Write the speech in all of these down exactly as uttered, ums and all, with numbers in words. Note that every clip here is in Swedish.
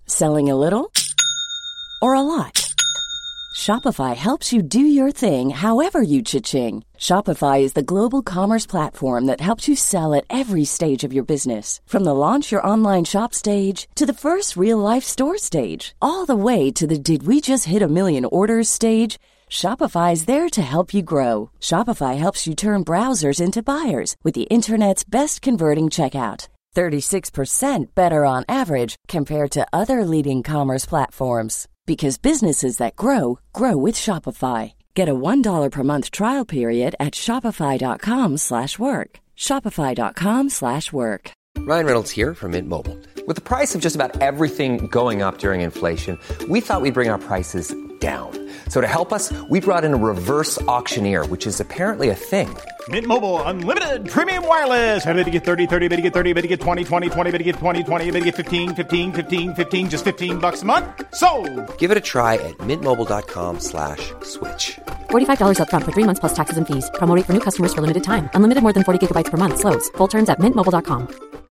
Selling a little or a lot? Shopify helps you do your thing however you cha-ching. Shopify is the global commerce platform that helps you sell at every stage of your business. From the launch your online shop stage to the first real-life store stage, all the way to the did we just hit a million orders stage. Shopify is there to help you grow. Shopify helps you turn browsers into buyers with the internet's best converting checkout. thirty-six percent better on average compared to other leading commerce platforms. Because businesses that grow, grow with Shopify. Get a one dollar per month trial period at shopify.com slash work. Shopify.com slash work. Ryan Reynolds here from Mint Mobile. With the price of just about everything going up during inflation, we thought we'd bring our prices down. So to help us, we brought in a reverse auctioneer, which is apparently a thing. Mint Mobile Unlimited Premium Wireless. How to get thirty, thirty, how to get thirty, how to get twenty, twenty, twenty, how to get twenty, twenty, how to get fifteen, fifteen, fifteen, fifteen, just fifteen bucks a month? Sold! Give it a try at mintmobile.com slash switch. forty-five dollars up front for three months plus taxes and fees. Promo rate for new customers for limited time. Unlimited more than forty gigabytes per month. Slows full terms at mint mobile dot com.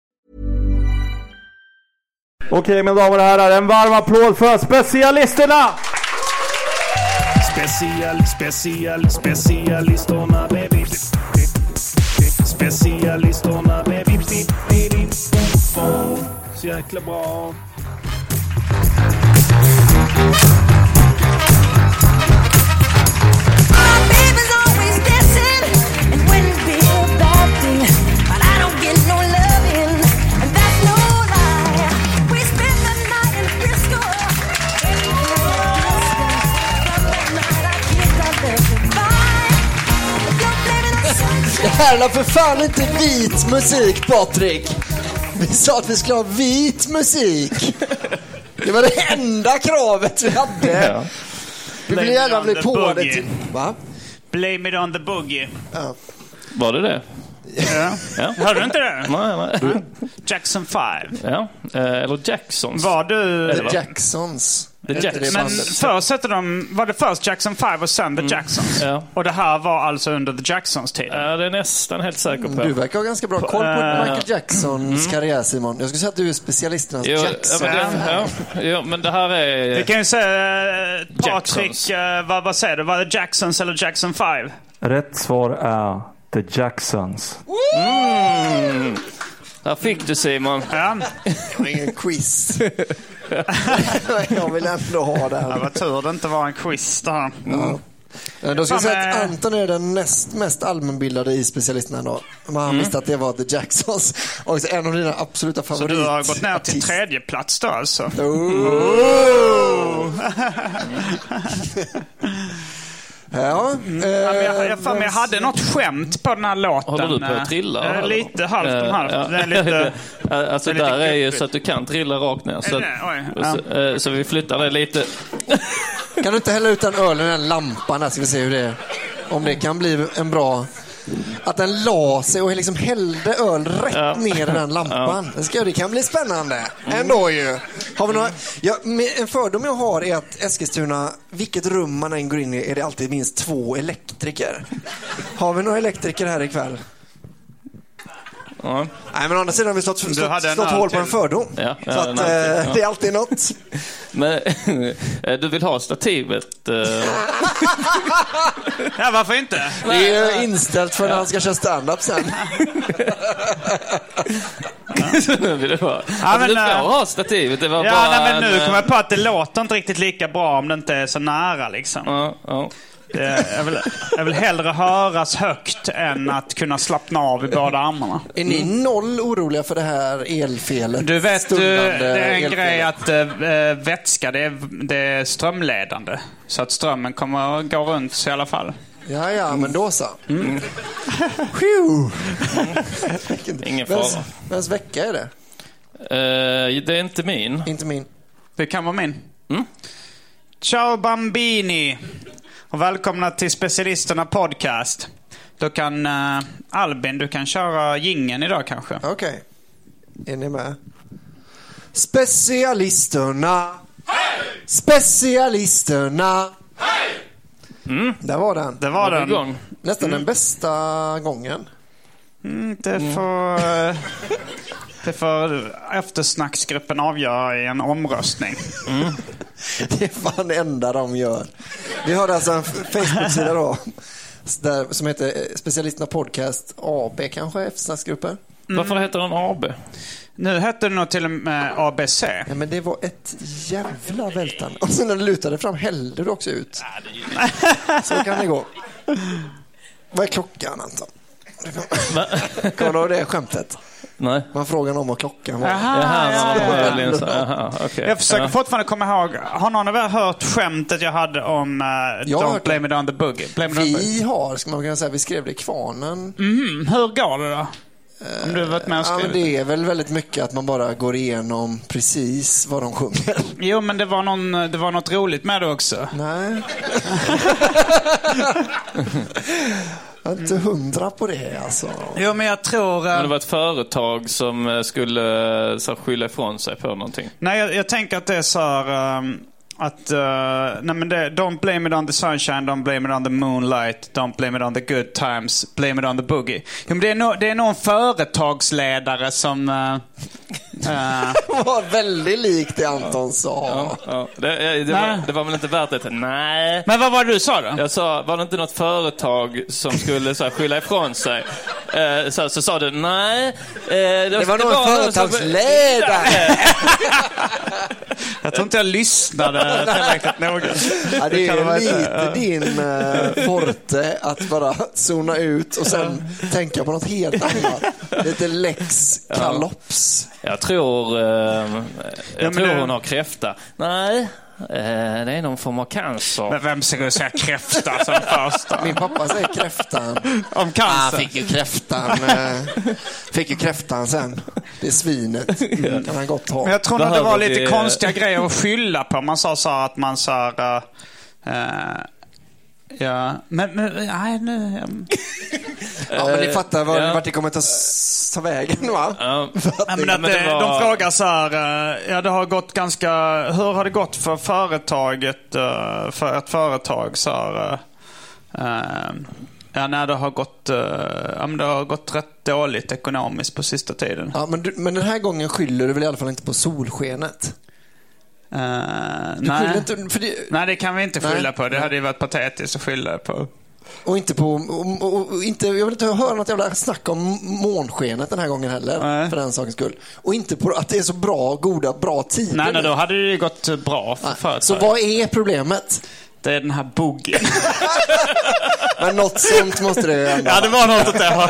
Okej, mina damer och herrar, en varm applåd för specialisterna! Special, special, specialisterna, baby. Specialisterna, baby. Så jäkla bra. Det här är för fan inte vit musik, Patrik. Vi sa att vi skulle ha vit musik. Det var det enda kravet vi hade. Ja. Vi vill gärna bli på det till... Va? Blame it on the boogie. Ja. Var det det? Ja. Ja. Hörde du inte det? Nej, nej. Jackson five. Ja, eller Jacksons. Var du... The Jacksons. The Jacksons. Men först hette de... Var det först Jackson five och sen The mm. Jacksons? Ja. Och det här var alltså under The Jacksons tid? Ja, det är nästan helt säker på. Du verkar ha ganska bra koll på uh, Michael Jacksons mm. karriär, Simon. Jag skulle säga att du är specialisternas jo, Jackson. Ja, men, det, ja, jo, men det här är... Vi kan ju säga, uh, Patrik, uh, vad, vad säger du? Var det Jacksons eller Jackson five? Rätt svar är The Jacksons. Mm. Där fick du, Simon. Ja. Det var ingen quiz. Jag vill ändå ha det här. Det var tur det inte var en quiz där. Mm. Ja. Då ska jag säga att Anton är den näst mest allmänbildade i specialisterna då. Man mm. visste att det var The Jacksons. Och en av dina absoluta favoriter. Så du har gått ner till tredje plats då alltså? Oh. Oh. Ja, mm. äh, ja, men jag, jag, fan, men jag hade något skämt på den här låten. Håller du på att trilla? Äh, lite halvt om halvt. Ja. Det är lite, alltså det är där är ju så att du kan trilla rakt ner. Så, nej, oj, ja. så, äh, så vi flyttar det lite. Kan du inte hälla ut en öl i den lampan där, ska vi se hur det är. Om det kan bli en bra... Att den la sig och liksom hällde öl rätt ja. ner i den lampan. Ja. Det, ska, det kan bli spännande. Ändå ju. Har vi några, ja, en fördom jag har är att Eskilstuna, vilket rum man än går in i, är det alltid minst två elektriker. Har vi några elektriker här ikväll? Ja. Nej, men å andra sidan har vi slått, slått, slått hål på en fördom. Ja, ja, så att, äh, ja. det är alltid något. Men du vill ha stativet? Uh... ja, varför inte? Det är inställt för när han ska köra stand-up sen. vill du ha? Ja, men, du får ha stativet. Det var ja, bara nej, men nu en... kommer jag på att det låter inte riktigt lika bra om det inte är så nära liksom. Ja, ja. Det, jag, vill, jag vill hellre höras högt än att kunna slappna av i båda armarna. Är ni noll oroliga för det här elfelet? Du vet, du, det är en elfelet. Grej att äh, vätska, det är, det är strömledande. Så att strömmen kommer gå runt i alla fall. Ja, ja, men då så. Mm. Ingen fara. Vems, vems vecka är det? Uh, det är inte min. Inte min. Det kan vara min. Mm? Ciao bambini! Och välkomna till Specialisterna podcast. Då kan uh, Albin, du kan köra jingeln idag kanske. Okej. Okay. Är ni med? Specialisterna. Hej! Specialisterna. Hej! Mm. Där var den. Det var, var den. Gång. Nästan mm. den bästa gången. Mm, det får... Uh... Det får eftersnacksgruppen avgöra i en omröstning. Mm. Det är fan det enda de gör. Vi har alltså en Facebook-sida då där, som heter Specialisterna Podcast A B kanske, eftersnacksgrupper. Mm. Varför heter den A B? Nu heter det nog till och med A B C. Ja, men det var ett jävla vältan. Och sen när du lutade fram hällde du också ut. Så kan det gå. Vad är klockan, Anton? Kolla av det skämtet. Nej. Man frågar om vad klockan var. Aha, Jaha, ja, ja, ja, ja, ja. Jaha, okay. Jag försöker ja. fortfarande komma ihåg. Har någon av er hört skämtet jag hade om uh, Jag har Don't hört blame it on the boogie? Blame it on the boogie. Vi har, ska man kunna säga, vi skrev det i Kvarnen. Mm, hur går det då? Om du har varit med och Ja, men skrivit. det är väl väldigt mycket att man bara går igenom precis vad de sjunger. Jo, men det var, någon, det var något roligt med det också. Nej. Jag är inte hundra på det, alltså. Jo, men jag tror... Uh... Men det var ett företag som skulle så här, skylla ifrån sig på någonting. Nej, jag, jag tänker att det är så här... Um... Att, uh, nej men det, don't blame it on the sunshine, don't blame it on the moonlight, don't blame it on the good times, blame it on the boogie. Jo, men det är, no, det är någon företagsledare som... Uh, uh, var väldigt likt det Anton sa. Ja, ja. Det, det, var, det var väl inte värt det? Nej. Men vad var det du sa då? Jag sa, var det inte något företag som skulle så här, skylla ifrån sig? Eh, så, så sa du, nej. Eh, det, det var det någon var företagsledare. Jag tror inte jag lyssnade tillräckligt noga. Ja, det kan är vara lite inte, ja. din uh, forte att bara zona ut och sen tänka på något helt annat. Lite Lex Kalops. Jag tror, eh, jag Ja, tror det... hon har kräfta. Nej. Eh, det är någon form av cancer. Men vem ska säga kräfta som första? Min pappa säger kräftan. Om cancer. Han fick ju kräftan. Eh, fick ju kräftan sen. Det är svinet. Mm, kan han gott ha. Men jag tror nog det Behöver var lite det... konstiga grejer att skylla på. Man sa så att man sa... Uh, uh, ja, men... men nej, nu... Um... Ja, men ni fattar var, ja. vart det kommer att ta, ta vägen, va? Ja. Ja, men att, men det var... De frågar så här, ja det har gått ganska, hur har det gått för företaget, för ett företag så här, ja nej det har gått, ja men det har gått rätt dåligt ekonomiskt på sista tiden. Ja, men, du, men den här gången skyller du väl i alla fall inte på solskenet? Uh, Du nej. skyller inte, för det, nej, det kan vi inte skylla nej. på. Det hade ju varit patetiskt att skylla på. och inte på och, och, och inte, jag vill inte höra något jävla snack om månskenet den här gången heller, Nej. för den sakens skull. Och inte på att det är så bra, goda, bra tider. Nej, nej, nu. då hade det ju gått bra för Nej. företag. Så vad är problemet? Det är den här boogie. Men något sånt måste det ju ändå. Ja, det var något åt det.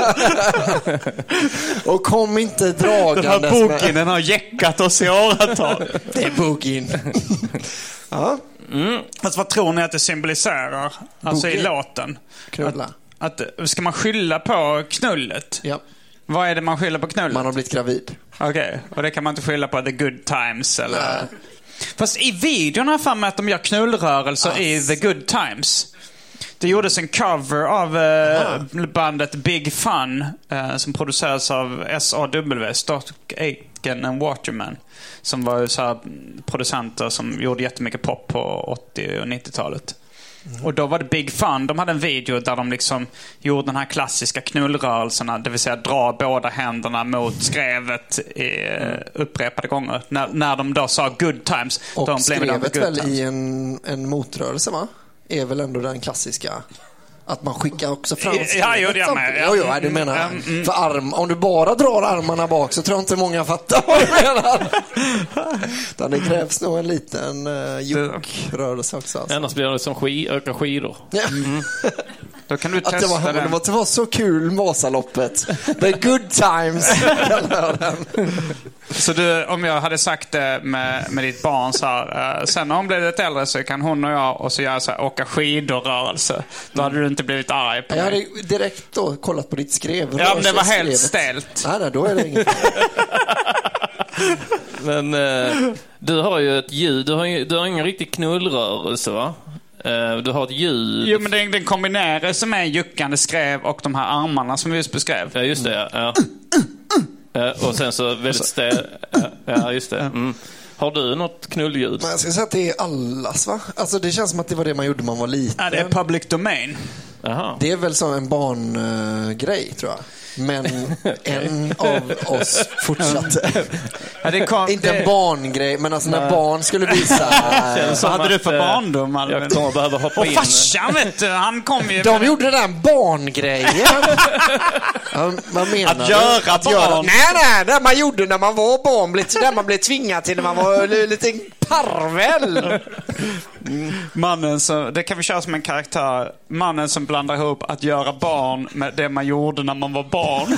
Och kom inte Den här dragandes boogien, den har jäckat oss i åratal. Det är boogien. Ja, Mm. Alltså, vad tror ni att det symboliserar? Alltså Boogie. i låten. knulla. Att, att, ska man skylla på knullet? Ja, Vad är det man skyller på knullet? man har blivit gravid. Okej, okay. Och det kan man inte skylla på the good times eller... Nej. Fast i videon har jag för mig att de gör knullrörelser Ass. i the good times. Det gjordes en cover av eh, bandet Big Fun eh, som produceras av S A W, Stock Aitken and Waterman, som var ju så här producenter som gjorde jättemycket pop på åttio- och nittiotalet. Mm. Och då var det Big Fun. De hade en video där de liksom gjorde den här klassiska knullrörelserna, det vill säga dra båda händerna mot skrevet i, mm. upprepade gånger. När, när de då sa good times. Och de skrevet väl times. I en, en motrörelse, va? Är väl ändå den klassiska. Att man skickar också fram skrevet. Ja, gjorde jag med. Jo, jo, du menar. Mm, mm. För arm, om du bara drar armarna bak så tror jag inte många fattar vad du menar. Utan det krävs nog en liten uh, juckrörelse också. Alltså. Annars blir det som sk- öka skidor. Ja. Mm. Då kan du Att testa det var, den. det var, det var så kul Vasaloppet. The good times. Så du, om jag hade sagt det med, med ditt barn så här, uh, sen när hon blev lite äldre så kan hon och jag och så göra så här, åka skidor-rörelse. Då hade du inte blivit arg på Jag mig. hade direkt då kollat på ditt skrev. Ja, men det var helt skrevet. stelt. Nej, nej, då är det inget. Men eh, du har ju ett ljud. Du har, ju, du har ingen riktig knullrörelse, va? Eh, du har ett ljud. Jo, men den, den kombinerar sig med juckande skrev och de här armarna som vi just beskrev. Ja, just det. Ja. Eh, och sen så väldigt stä... Ja, just det. Mm. Har du något knullljud? Men jag ska säga att det är allas, va? Alltså det känns som att det var det man gjorde när man var liten. Ja, det är public domain. Aha. Det är väl som en barngrej, uh, tror jag. Men en av oss fortsatte. Ja, det kom, Inte det... en barngrej, men alltså när barn skulle visa. Vad hade du för barndom? Jag kommer behöva hoppa och in. farsan, vet du, han kom ju... De gjorde den där barngrejen. Ja, vad menar Att göra du? Att barn? göra... Nej, nej, det man gjorde när man var barn. Det man blev tvingad till när man var lite parvel. Mannen som, det kan vi köra som en karaktär. Mannen som blandar ihop att göra barn med det man gjorde när man var barn.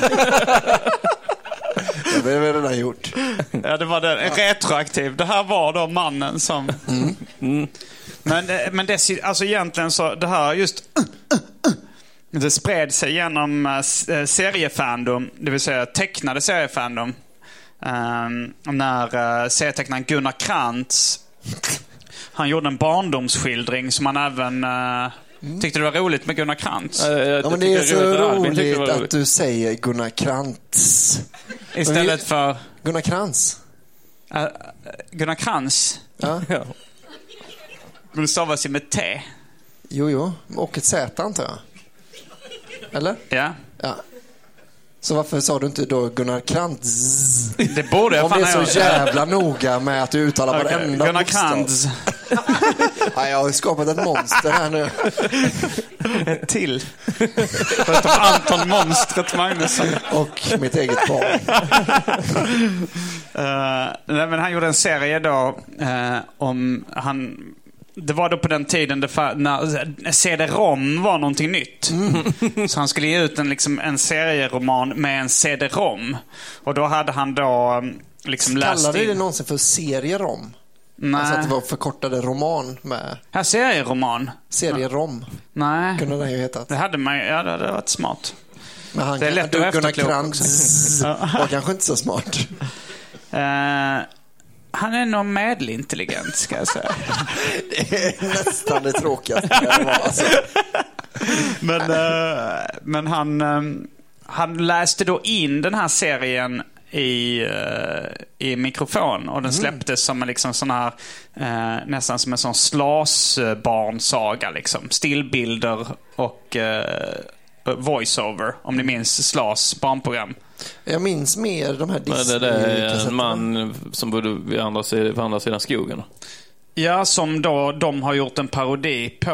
Det har vi redan gjort. Ja, det var det, retroaktiv. Det här var då mannen som... Mm. Mm. Men, men det, alltså egentligen så, det här just... Det spred sig genom uh, seriefandom, det vill säga tecknade seriefandom. Um, när uh, serietecknaren Gunnar Krantz, han gjorde en barndomsskildring som han även uh, mm. tyckte det var roligt med Gunnar Krantz. Ja, jag, jag ja, men det är så roligt, roligt, det roligt att att du säger Gunnar Krantz. Istället vi... för... Gunnar Krantz. Uh, Gunnar Krantz. Ja. Ja. Men det stavas ju med T. Jo, jo. Och ett Z, antar jag. Eller? Ja. Ja. Så varför sa du inte då Gunnar Krantz? Det borde jag Om fan det är ha så gjort. jävla noga med att du uttalar Okay. varenda Gunnar bokstav. Krantz. Ja, jag har skapat ett monster här nu. Ett till. Förutom Anton Monstret Magnusson. Och mitt eget barn. Uh, nej, men han gjorde en serie då uh, om han... Det var då på den tiden det fa- när C D-ROM var någonting nytt. Mm. Så han skulle ge ut en, liksom, en serieroman med en C D-ROM. Och då hade han då liksom läst Kallade in... det någonsin för serierom? Nej. Alltså att det var förkortade roman med... Här serieroman? Serierom. Nej. Kunde den ju hetat. Det hade man, ja, det hade varit smart. Men han det är kan, lätt du, att Gunnar efterklok Krantz var kanske inte så smart. Uh, han är nog medelintelligent, ska jag säga. Det är nästan det tråkigaste det var, alltså. Men, uh, men han, um, han läste då in den här serien i, uh, i mikrofon. Och den släpptes mm. som en liksom sån här, uh, nästan som en sån slasbarnsaga. Liksom. Stillbilder och uh, voiceover, om ni minns Slas barnprogram. Jag minns mer de här Disney. Det är en man som bodde vid andra sidan, på andra sidan skogen. Ja, som då de har gjort en parodi på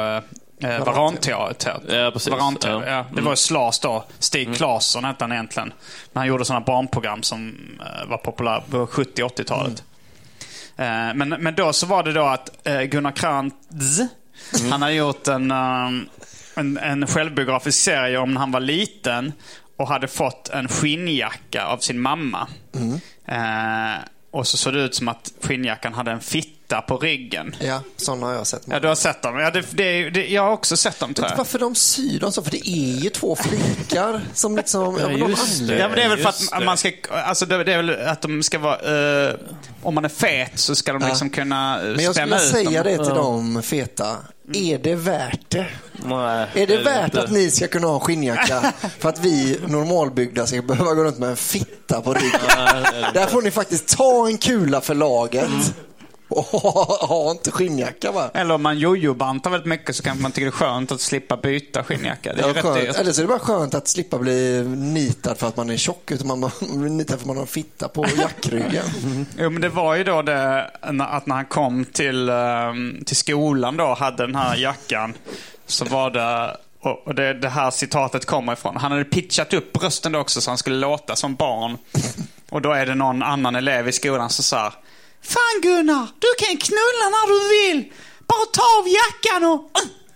eh, Varanteater. Ja, precis. Varanteater, Ja. ja. Det var ju Slas då. Stig mm. Claesson hette han egentligen. Men han gjorde sådana barnprogram som eh, var populära på sjuttio- och åttiotalet. Mm. Eh, men, men då så var det då att eh, Gunnar Krantz, mm. han hade gjort en, um, en, en självbiografisk serie om när han var liten och hade fått en skinnjacka av sin mamma. Mm. Eh, och så såg det ut som att skinnjackan hade en fitta på ryggen. Ja, sådana har jag sett. Ja, du har sett dem. Ja, det, det, det, jag har också sett dem, tror jag. Varför de syr dem så? För det är ju två flikar som liksom... Ja, just det. Ja, men det är väl för Just att man ska... Alltså det, det är väl att de ska vara... Uh, om man är fet så ska de ja. liksom kunna spänna ut. Men jag skulle säga dem. det till dem feta. Är det värt det? Nej, är det det värt inte. att ni ska kunna ha skinnjacka för att vi normalbyggda ska behöva gå runt med en fitta på ryggen? Där får ni faktiskt ta en kula för laget. Mm. Och ha, ha inte skinnjacka, va? Eller om man jojobantar väldigt mycket så kan man tycka det är skönt att slippa byta skinnjacka. Det är Ja, rätt skönt. dyrt. Eller så är det bara skönt att slippa bli nitad för att man är tjock, utan man blir nitad för att man har fitta på jackryggen. Mm. Jo, men det var ju då det att när han kom till, um, till skolan då hade den här jackan, så var det, och det, det här citatet kommer ifrån. Han hade pitchat upp rösten då också så han skulle låta som barn. Och då är det någon annan elev i skolan som sa: "Fan Gunnar, du kan knulla när du vill. Bara ta av jackan och..."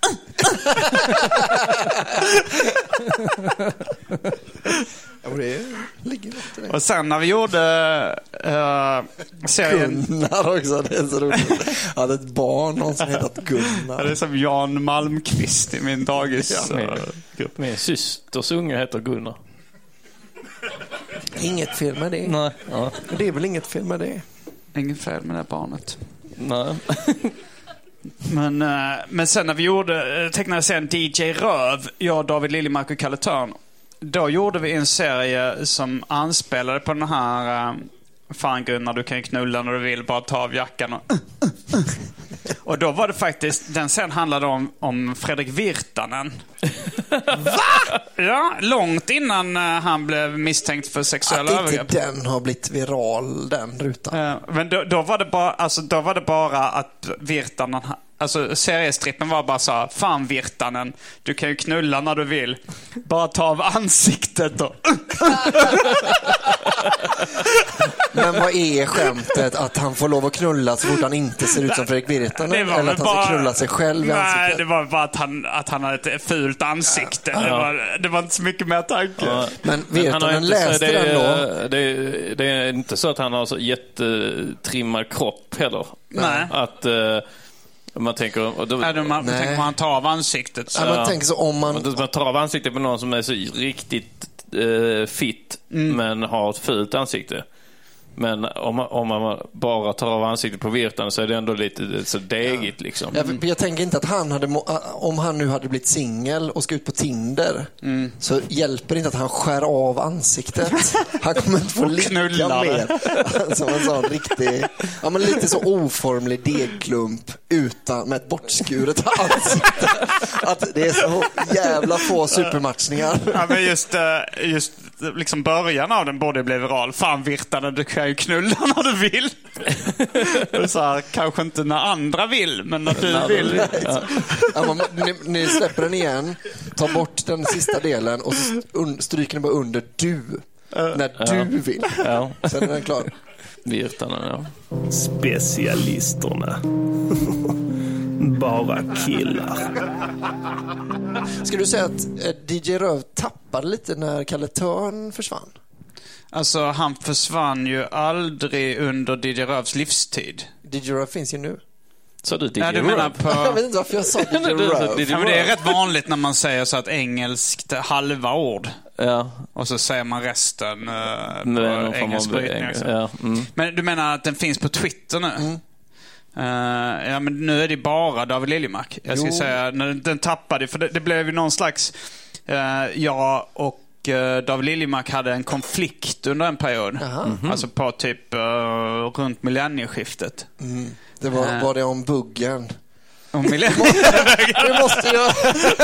Ja, det ligger något i det. Och sen när vi gjorde uh, serien... Gunnar också, det är så roligt. Jag hade ett barn, någon som hetat Gunnar. Det är som Jan Malmqvist i min dagis. Ja, min, grupp. Min systers unge heter Gunnar. Inget fel med det. Nej. Ja. Det är väl inget fel med det. Inget fel med det barnet. Nej. Men, uh, men sen när vi gjorde uh, tecknade serien D J Röv, jag, David Liljemark och Kalle Törn, då gjorde vi en serie som anspelade på den här uh, "Fan Gunnar, du kan knulla när du vill, bara ta av jackan" och, och då var det faktiskt, den sen handlade om, om Fredrik Virtanen. Va? Ja, långt innan uh, han blev misstänkt för sexuella att övergrepp. inte den har blivit viral, den rutan. Uh, men då, då, var det bara, alltså, då var det bara att Virtanen... Alltså seriestrippen var bara så här, fan Virtanen, du kan ju knulla när du vill. Bara ta av ansiktet då. Men vad är skämtet? Att han får lov att knulla så fort han inte ser ut som Fredrik Virtanen? Eller att han bara, ska knulla sig själv i ansiktet? Nej, det var bara att han, att han hade ett fult ansikte. Ja. Det, var, det var inte så mycket mer tanke. Ja. Men Virtanen läste det, den då? Det, det är inte så att han har så jättetrimmad kropp heller. Nej. Att... Uh, man tänker, då, ja, då man, tänker man tar av ansiktet. Så. Ja, man tänker så om man... man tar av ansiktet på någon som är så riktigt uh, fit mm. men har ett fult ansikte. Men om man, om man bara tar av ansiktet på Virtanen så är det ändå lite så degigt ja. liksom. Jag, jag tänker inte att han hade, om han nu hade blivit singel och ska ut på Tinder mm. så hjälper det inte att han skär av ansiktet. Han kommer inte få ligga mer. Som en sån riktig, ja men lite så oformlig degklump utan med ett bortskuret ansikte. Att det är så jävla få supermatchningar. Ja men just, just liksom början av den borde bli viral. Fan Virtanen, du kan ju knulla när du vill. Så här, kanske inte när andra vill, men när du när vill. Ja. Ja, man, ni, ni släpper den igen, tar bort den sista delen och så un, stryker den bara under du. Uh, när ja. du vill. Ja. Sen är den klar. Virtanen, ja. Specialisterna. Bara killar. Ska du säga att eh, D J Röv tappade lite när Kalle Törn försvann? Alltså han försvann ju aldrig under D J Rövs livstid. D J Röv finns ju nu. Så du D J ja, du menar på... Jag vet inte varför jag sa D J Röv. Ja, men det är rätt vanligt när man säger så att engelskt halva ord. Ja. Och så säger man resten uh, på engelsk brytning. Ja. Mm. Men du menar att den finns på Twitter nu? Mm. Uh, ja men nu är det bara David Liljemark. Jag ska jo. säga när den tappade för det, det blev ju någon slags uh, jag och uh, David Liljemark hade en konflikt under en period. Mm-hmm. Alltså på typ uh, runt millennieskiftet. Mm. Det var, uh, var det om buggen. Om millenn- vi, måste göra,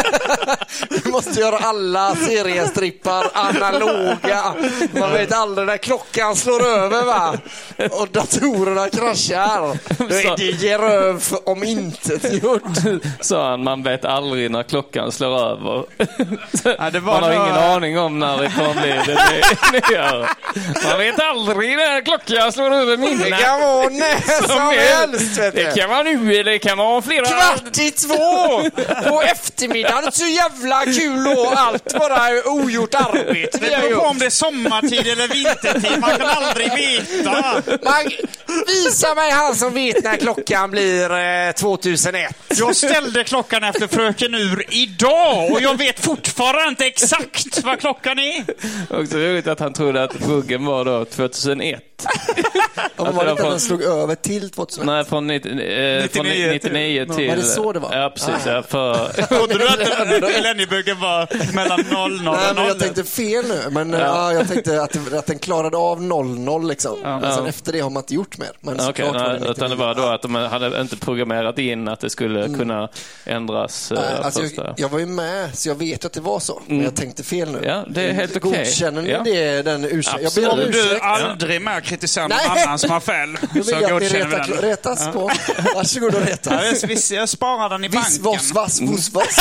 vi måste göra alla seriestrippar analoga. Man vet aldrig när klockan slår över va? Och datorerna kraschar. Då är D J Röv om inte gjort. Så han, man vet aldrig när klockan slår över. Ja, det var man har då... ingen aning om när det kommer bli det, det gör. Man vet aldrig när klockan slår över mina. Det kan vara när som helst. Vet det kan vara nu eller det kan vara flera. Kvart i två på eftermiddagen. Så jävla kul och allt bara ogjort arbete. Det beror på om det är sommartid eller vintertid. Man kan aldrig veta. Man, visa mig han som vet när klockan blir eh, tvåtusenett. Jag ställde klockan efter Fröken Ur idag och jag vet fortfarande inte exakt vad klockan är. Också roligt att han trodde att buggen var då tvåtusenett. Och var det inte att den slog över till tvåtusenett? Nej, från, nittio, eh, nittionio, från nittionio till... till var det så det var? Ja, precis. Ah. Ja, för... Trodde du att millenniebuggen var mellan noll noll och Nej, men jag noll? tänkte fel nu. Men ja. Ja, jag tänkte att, att den klarade av noll noll liksom. Ja. Men sen ja. efter det har man inte gjort mer. Men okay, nej, var det utan det var då att de hade inte programmerat in att det skulle mm. kunna ändras. Nej, alltså jag, jag var ju med, så jag vet att det var så. Men mm. jag tänkte fel nu. Ja, det är helt okej. Okay. Godkänner ni ja. det, den ursäkt? Jag ber om ursäkt. Du aldrig mer kritisera någon annan som har fel. Nu vill jag att ni reta, retas ja. på. Varsågod och retas. Ja, jag sparar den i banken. Viss, vass, vass, vass, vass.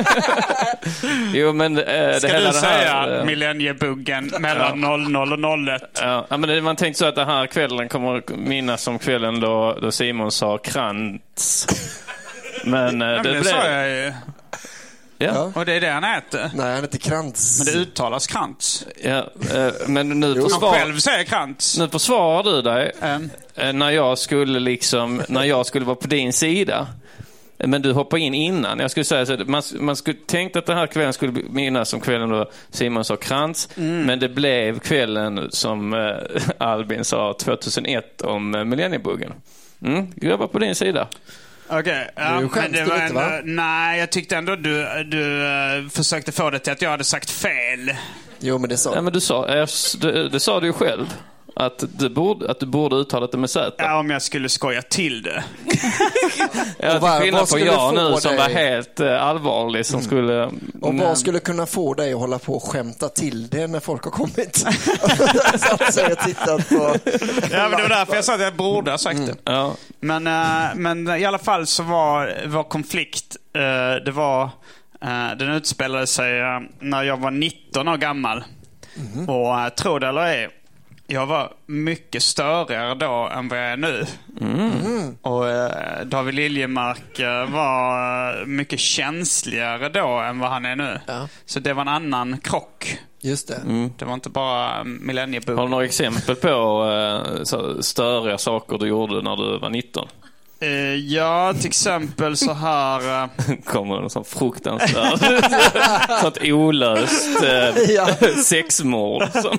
Jo, men äh, det ska hela du det säga här, äh, millenniebuggen mellan noll noll och noll ett? Ja, men det, man tänkte så att den här kvällen kommer minnas som kvällen då, då Simon sa krantz. Men äh, ja, det, det blev... sa jag ju. Ja. Och det är det han äter. Nej, han äter krantz. Men det uttalas krantz. Ja, äh, men nu jo, försvar... han själv säger krantz. Nu försvarar du dig mm. äh, när jag skulle liksom när jag skulle vara på din sida. Men du hoppar in innan. Jag skulle säga så att man, man skulle tänkt att den här kvällen skulle minnas som kvällen då Simon sa krantz. Mm. Men det blev kvällen som äh, Albin sa tvåtusenett om äh, millenniebuggen. Mm, jag var på din sida. Okej, okay, ja, men det var en, va? Nej, jag tyckte ändå du, du uh, försökte få det till att jag hade sagt fel. Jo, men det sa ja, men du sa, det, det sa du ju själv. Att du borde, att du borde uttala det med Z. Ja, om jag skulle skoja till det. Ja, Och var- till skillnad vad på skulle jag få nu som dig- var helt uh, allvarlig som skulle... Och Nej. vad skulle kunna få dig att hålla på och skämta till det när folk har kommit? Satt sig och tittat på... Ja, men det var därför jag sa att jag borde ha sagt det. Ja. Men, eh, men i alla fall så var, var konflikt, eh, det var, eh, den utspelade sig eh, när jag var nitton år gammal. Mm. Och uh, tro det eller ej, jag var mycket störigare då än vad jag är nu. Mm. Och eh, David Liljemark eh, var eh, mycket känsligare då än vad han är nu. Ja. Så det var en annan krock. Just det. Det var inte bara millennieboom. Har du några exempel på uh, så störiga saker du gjorde när du var nitton? Eh, ja, till exempel så här... Eh, Kommer det någon sån fruktansvärd sånt olöst uh, Ja. sexmord som...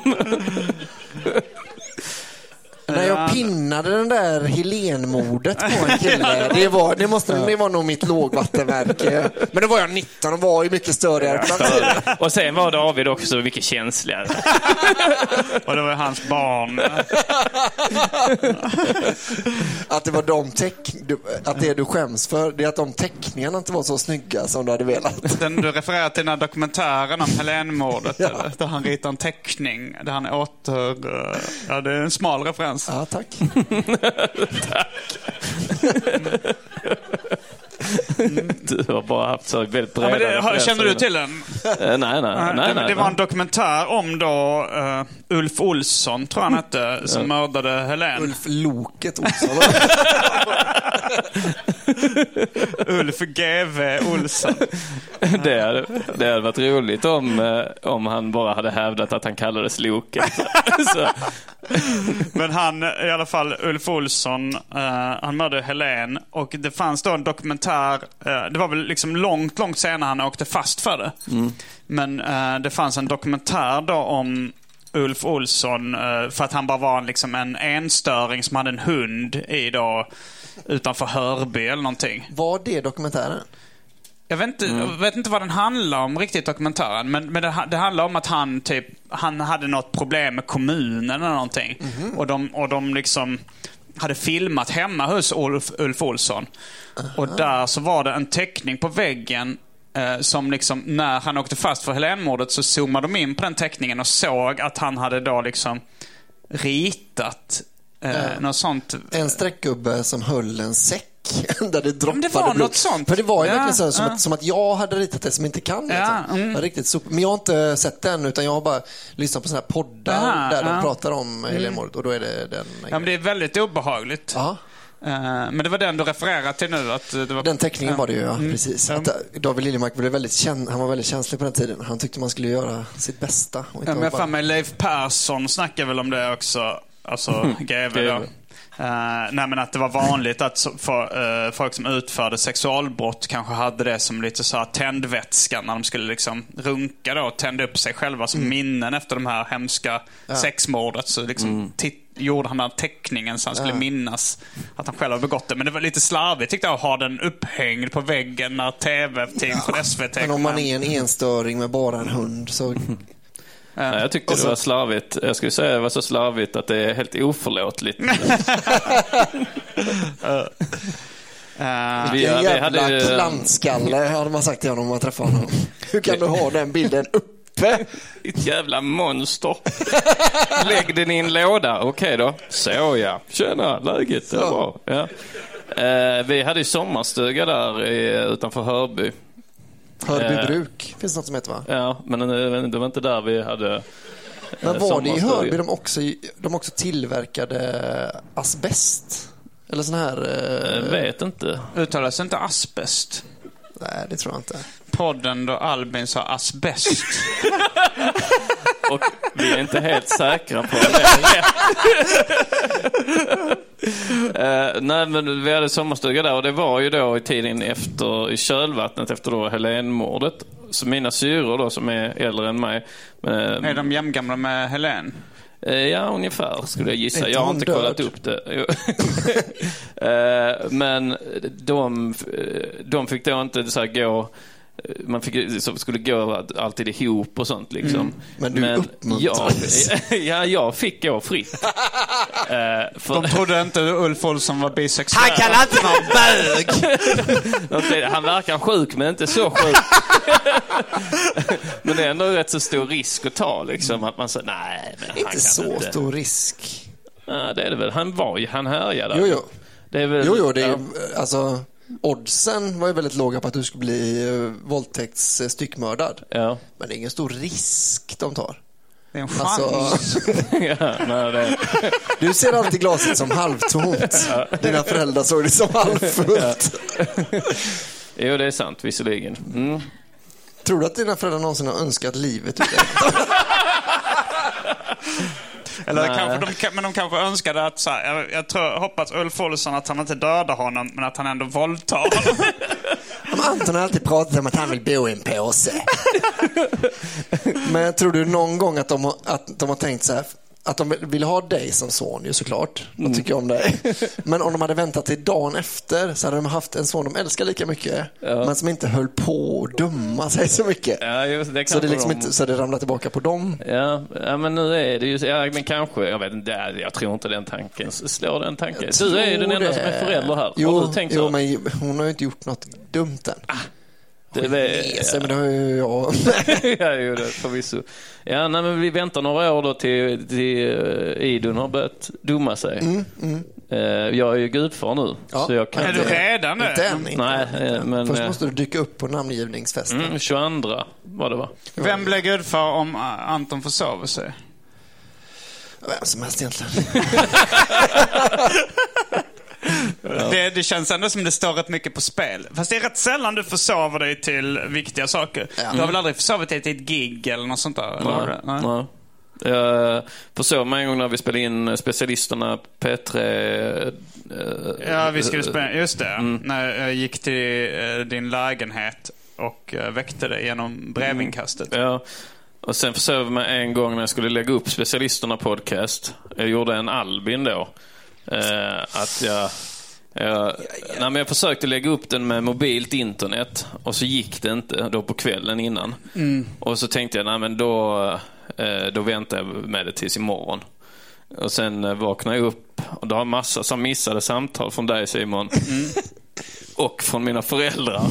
När jag pinnade den där Helen-mordet på en kille, det, var, det, måste, det var nog mitt lågvattenmärke. Men då var jag nitton och var ju mycket större. Och sen var David också mycket känsligare. och det var hans barn. Att det var de teck, att det du skäms för, det är att de teckningarna inte var så snygga som du hade velat. Den du refererar till den här dokumentären om Helen-mordet, Ja. eller? Där han ritar en teckning, där han åter... eh, Ja, det är en smal referens. Ja, tack. Du har bara haft så väldigt breda Ja, men det, har, referenser. känner du till den? Eh, nej, nej, nej, nej, det, nej. det var en dokumentär om då uh, Ulf Olsson, tror han hette, som mördade Helen. Ulf Loket Olsson. Ulf G V Olsson. Det hade, det hade varit roligt om, eh, om han bara hade hävdat att han kallades Loket. Så. Men han, i alla fall Ulf Olsson, uh, han mördade Helen. Och det fanns då en dokumentär, uh, det var väl liksom långt, långt senare han åkte fast för det. Mm. Men uh, det fanns en dokumentär då om Ulf Olsson, uh, för att han bara var liksom en enstöring som hade en hund i då, utanför Hörby eller någonting. Var det dokumentären? Jag vet inte, jag vet inte vad den handlar om riktigt, dokumentären. Men, men det, det handlar om att han typ han hade något problem med kommunen eller någonting. Mm-hmm. Och, de, och de liksom hade filmat hemma hos Ulf, Ulf Olsson. Uh-huh. Och där så var det en teckning på väggen eh, som liksom, när han åkte fast för Helen-mordet så zoomade de in på den teckningen och såg att han hade då liksom ritat eh, uh. något sånt. En streckgubbe som höll en säck där det droppade men det var blod. något sånt. För det var ju ja, verkligen så, som, ja. att, som att jag hade ritat det som inte kan. Liksom. Ja, mm. Riktigt super. Men jag har inte sett den, utan jag har bara lyssnat på såna här poddar Ja, där ja. de pratar om Helen-mordet, och då är det den. Ja, men det är väldigt obehagligt. Ja. Uh, men det var den du refererade till nu. Att det var... Den teckningen ja. var det ju, ja, Mm. precis. Ja. Att David Liljemark var väldigt, känn, han var väldigt känslig på den tiden. Han tyckte man skulle göra sitt bästa. Och inte Ja, men jag bara... fan med Leif Persson snackar väl om det också. Alltså G V då. Uh, nej, men att det var vanligt att så, för, uh, folk som utförde sexualbrott kanske hade det som lite så här tändvätska när de skulle liksom runka då och tända upp sig själva som mm. minnen efter de här hemska ja. sexmordet. Så liksom mm. titt, gjorde han den teckningen så han skulle ja. minnas att han själv har begått det. Men det var lite slarvigt tyckte jag att ha den upphängd på väggen när tv-team ja. från S V T. Men om man är en enstöring med bara en hund så... Nej, jag tyckte så... det var slarvigt. Jag skulle säga att det var så slarvigt att det är helt oförlåtligt. uh, Vilken vi, jävla vi hade... klantskalle hade man sagt till honom om man träffade honom. Hur kan du ha den bilden uppe? Ett jävla monster. Lägg den i en låda. Okej då. Så ja. Tjena, läget. Det är bra. Ja. Uh, vi hade ju sommarstuga där i, utanför Hörby. Hörby bruk, finns det något som heter va? Ja, men det var inte där vi hade. Men var det i Hörby de också, de också tillverkade asbest? Eller sån här... Jag vet inte. Uttalas inte asbest? Nej, det tror jag inte. Podden då Albin sa asbest. Och vi är inte helt säkra på det. uh, nej, men vi hade sommarstuga där och det var ju då i tiden efter, i kölvattnet efter då Helen-mordet. Så mina syror då som är äldre än mig. Uh, är de jämngamla med Helen? Uh, ja, ungefär skulle jag gissa. Jag har inte död. kollat upp det. uh, men de, de fick då inte så här gå man fick, så skulle gå alltid ihop och sånt liksom. Mm. Men du Men uppmuntrades. jag, ja, jag fick gå fritt. uh, för... De trodde inte Ulf Olsson var bisexuell. Han kan inte vara bög! Han verkar sjuk, men inte så sjuk. Men det är ändå rätt så stor risk att ta liksom, att man säger nej, men han Inte kan så inte. stor risk. Ja, det är det väl. Han var ju, han härjade. Jo, jo. Det är väl, Jo, jo, det är, ja. alltså, oddsen var ju väldigt låga på att du skulle bli uh, våldtäktsstyckmördad. Ja. Men det är ingen stor risk de tar. Det är en chans. Alltså, Ja, nej, det... du ser alltid glaset som halvtomt. Dina föräldrar såg det som halvfullt. Jo, det är sant, visserligen. Mm. Tror du att dina föräldrar någonsin har önskat livet ut? Eller Nej. kanske de, kan- men de kanske önskade att så här, jag, jag tror, hoppas Ulf Olsson att han inte dödar honom, men att han ändå våldtar honom. Anton har alltid pratat om att han vill bo i en påse. Men tror du någon gång att de har, att de har tänkt så här, att de vill ha dig som son ju såklart. De tycker om dig. Men om de hade väntat till dagen efter så hade de haft en son de älskar lika mycket, Ja. men som inte höll på att dumma sig så mycket. Ja, just, det Så det, liksom de... inte, så det ramlar tillbaka på dem. Ja, ja, men nu är det ju så, ja, men kanske, jag vet inte, jag, jag tror inte den tanken slår den tanken. Du är ju den enda det. som är förälder här. Jo, har du tänkt jo så? men hon har ju inte gjort något dumt än. Det Det är, men det har ju jag. ja, jo, det förvisso. Ja, nej, men vi väntar några år då till, till uh, Idun har börjat dumma sig. Mm, mm. Uh, jag är ju gudfar nu, Ja. så jag kan Är du redan det? Inte än, inte Nej, än, inte än. men, Först eh, måste du dyka upp på namngivningsfesten. Mm, tjugoandra var det, va? Vem blir gudfar om uh, Anton försover sig? Vem som helst egentligen. Det, det känns ändå som det står rätt mycket på spel. Fast det är rätt sällan du försover dig till viktiga saker. Ja. Du har väl aldrig försovit dig till ett gig eller något sånt där? Eller har du? Nej. Nej. Jag försov mig en gång när vi spelade in specialisterna P tre. Uh, Ja, vi skulle spela, just det. När jag gick till eh, din lägenhet och eh, väckte dig genom brevinkastet. Ja. Och sen försov jag mig en gång när jag skulle lägga upp specialisterna podcast. Jag gjorde en Albin då. Uh, att jag... Jag, nej, men jag försökte lägga upp den med mobilt internet och så gick det inte då på kvällen innan. Mm. Och så tänkte jag, nej men då, eh, då väntar jag med det tills imorgon. Och sen eh, vaknade jag upp och då har massa som missade samtal från dig, Simon. Mm. Och från mina föräldrar.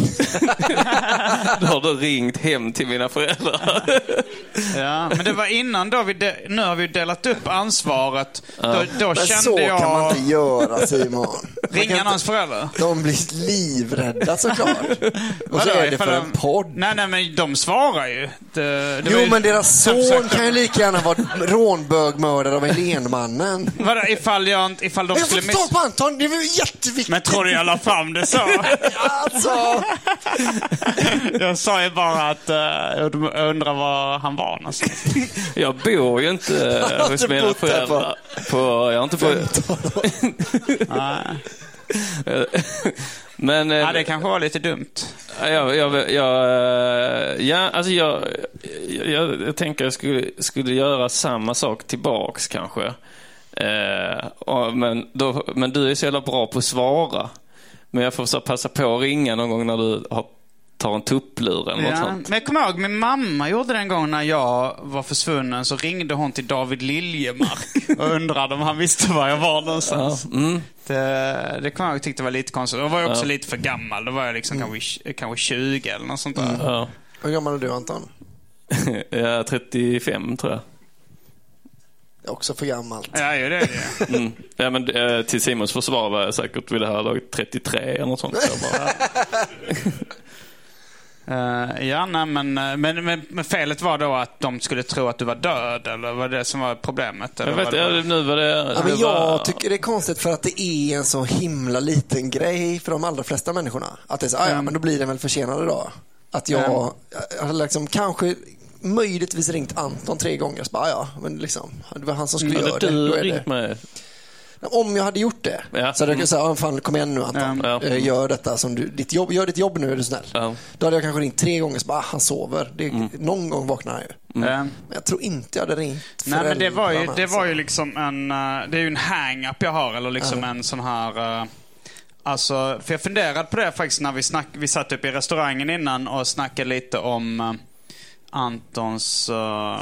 Då har du ringt hem till mina föräldrar. Ja, men det var innan då vi de, nu har vi delat upp ansvaret. Då, då Men kände så jag... kan man inte göra, Simon. Man Ringa kan någons inte- föräldrar. De blir livrädda såklart. Och så Vadå, är det ifall för de- en podd. Nej, nej, men de svarar ju. Det, det var Jo, ju- men deras jag son försökte- kan ju lika gärna vara rånbögmördare av Helenmannen. Vadå, ifall jag inte... Ifall de Jag skulle får tag på Anton, det är väl jätteviktigt. Men tror du jag la fram det så? Alltså, Jag sa ju bara att uh, jag undrar var han var någonstans. Jag bor ju inte har hos inte mina bott där föräldrar. På, jag har inte på... Nej. Men... eh, Ja, det kanske var lite dumt. Jag, jag, jag, ja, alltså jag, jag, jag tänker jag skulle, skulle göra samma sak tillbaks kanske. Eh, och, men, då, men du är så jävla bra på att svara. Men jag får så passa på att ringa någon gång när du har, tar en tupplur eller något Ja. sånt. Men jag kommer ihåg, min mamma gjorde det en gång när jag var försvunnen. Så ringde hon till David Liljemark och undrade om han visste var jag var någonstans. Ja, mm. Det, det kommer jag ihåg, tyckte var lite konstigt. Då var jag också Ja. lite för gammal. Då var jag liksom kanske, kanske tjugo eller något sånt där. Ja. hur gammal är du, Anton? Jag är trettiofem tror jag. Det är också för gammalt. Ja, ju det är det. Mm. Ja, men eh, till Simons försvar var jag säkert vid det här laget trettiotre eller något sånt. Jag bara, Uh, ja, nej, men, men, men, men felet var då att de skulle tro att du var död, eller var det som var problemet? Eller jag vet, vad det var? ja, nu var det... Ja, men det var, jag tycker det är konstigt för att det är en så himla liten grej för de allra flesta människorna. Att det är så, ah, ja, Mm. men då blir den väl försenad idag. Att jag, Mm. jag hade liksom kanske möjligtvis ringt Anton tre gånger. Så bara, ah, ja, men liksom, det var han som skulle hade göra du det. Då är ringt det. mig? Om jag hade gjort det Ja. så hade jag kunnat säga, ah, fan, kom igen nu Anton. Ja. Eh, Gör detta som du, ditt jobb, gör ditt jobb nu är du snäll. Ja. Då hade jag kanske ringt tre gånger så bara, ah, han sover. Det, Mm. Någon gång vaknar han ju. Mm. Men jag tror inte jag hade ringt Nej, men det var ju, föräldrarna, det var ju alltså. liksom en, uh, det är ju en hang-up jag har, eller liksom Ja. en sån här, uh, alltså, för jag funderade på det faktiskt när vi, snack, vi satt upp i restaurangen innan och snackade lite om uh, Antons... Uh,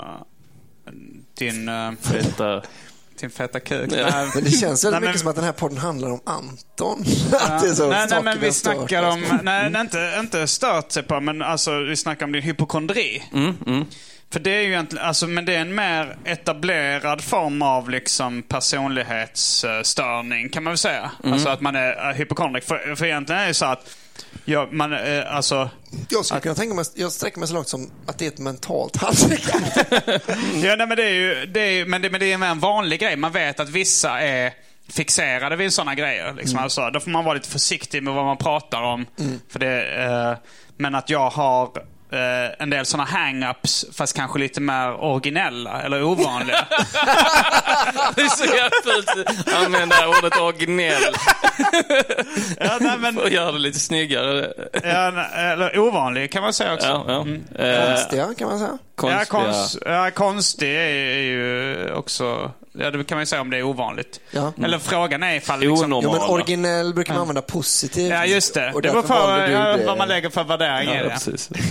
din... Uh, Feta... Din feta kuk. Ja. Nej, Men det känns väldigt nej, mycket men, som att den här podden handlar om Anton. Ja. Att det är så nej, nej, men vi stört. snackar om... Nej, nej, inte, inte stört sig på, men alltså, vi snackar om din hypokondri. Mm, mm. För det är ju egentligen, alltså, men det är en mer etablerad form av liksom personlighetsstörning, kan man väl säga. Mm. Alltså att man är hypokondrik. För, för egentligen är det så att ja, man, eh, alltså, jag skulle kunna tänka mig, jag sträcker mig så långt som att det är ett mentalt handikapp. ja, nej, men det är ju, det är, men det, men det är en vanlig grej. Man vet att vissa är fixerade vid sådana grejer. Liksom. Mm. Alltså, då får man vara lite försiktig med vad man pratar om. Mm. För det, eh, men att jag har eh, en del sådana hang-ups, fast kanske lite mer originella eller ovanliga. Det är så jättefult att använda ordet originell. Ja, nej, men... För att göra det lite snyggare. Ja, eller ovanlig kan man säga också. Ja, ja. Mm. Konstiga kan man säga. Konstiga. Ja, konst, ja, konstig är ju också... Ja, det kan man ju säga om det är ovanligt. Ja. Mm. Eller frågan är ifall... Liksom, jo, men originell brukar man använda positivt. Ja, just det. Och det var för ja, vad man lägger för värdering i ja, det. Precis. uh,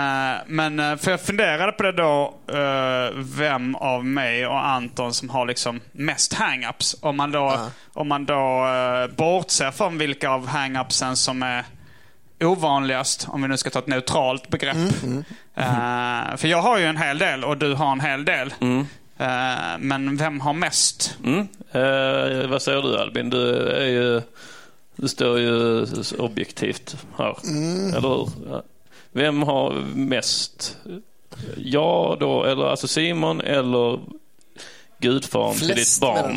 men för jag funderade på det då, uh, vem av mig och Anton som har liksom mest hang-ups. Om man då, uh. om man då uh, bortser från vilka av hang-upsen som är ovanligast, om vi nu ska ta ett neutralt begrepp. Mm, mm, uh, för jag har ju en hel del och du har en hel del. Mm. Uh, men vem har mest? Mm. Uh, vad säger du, Albin? Du är ju, du står ju objektivt här, mm. eller hur? Vem har mest? Jag då, eller alltså Simon eller gudfaren till ditt barn?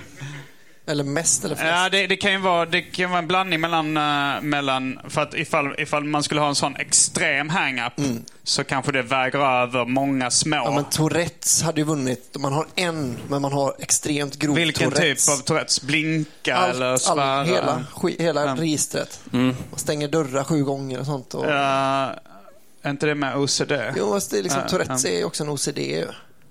Eller mest eller flest? Ja, det, det kan ju vara, det kan vara en blandning mellan, uh, mellan för att ifall, ifall man skulle ha en sån extrem hang-up mm. så kanske det väger över många små. Ja, men Tourettes hade ju vunnit. Man har en, men man har extremt grov Vilken Tourettes. typ av Tourettes? Blinka allt, eller svära? All, hela hela ja. registret. Mm. Man stänger dörrar sju gånger och sånt. Och... Uh, är inte det med O C D? Jo, det är liksom, uh, Tourettes uh. är ju också en O C D.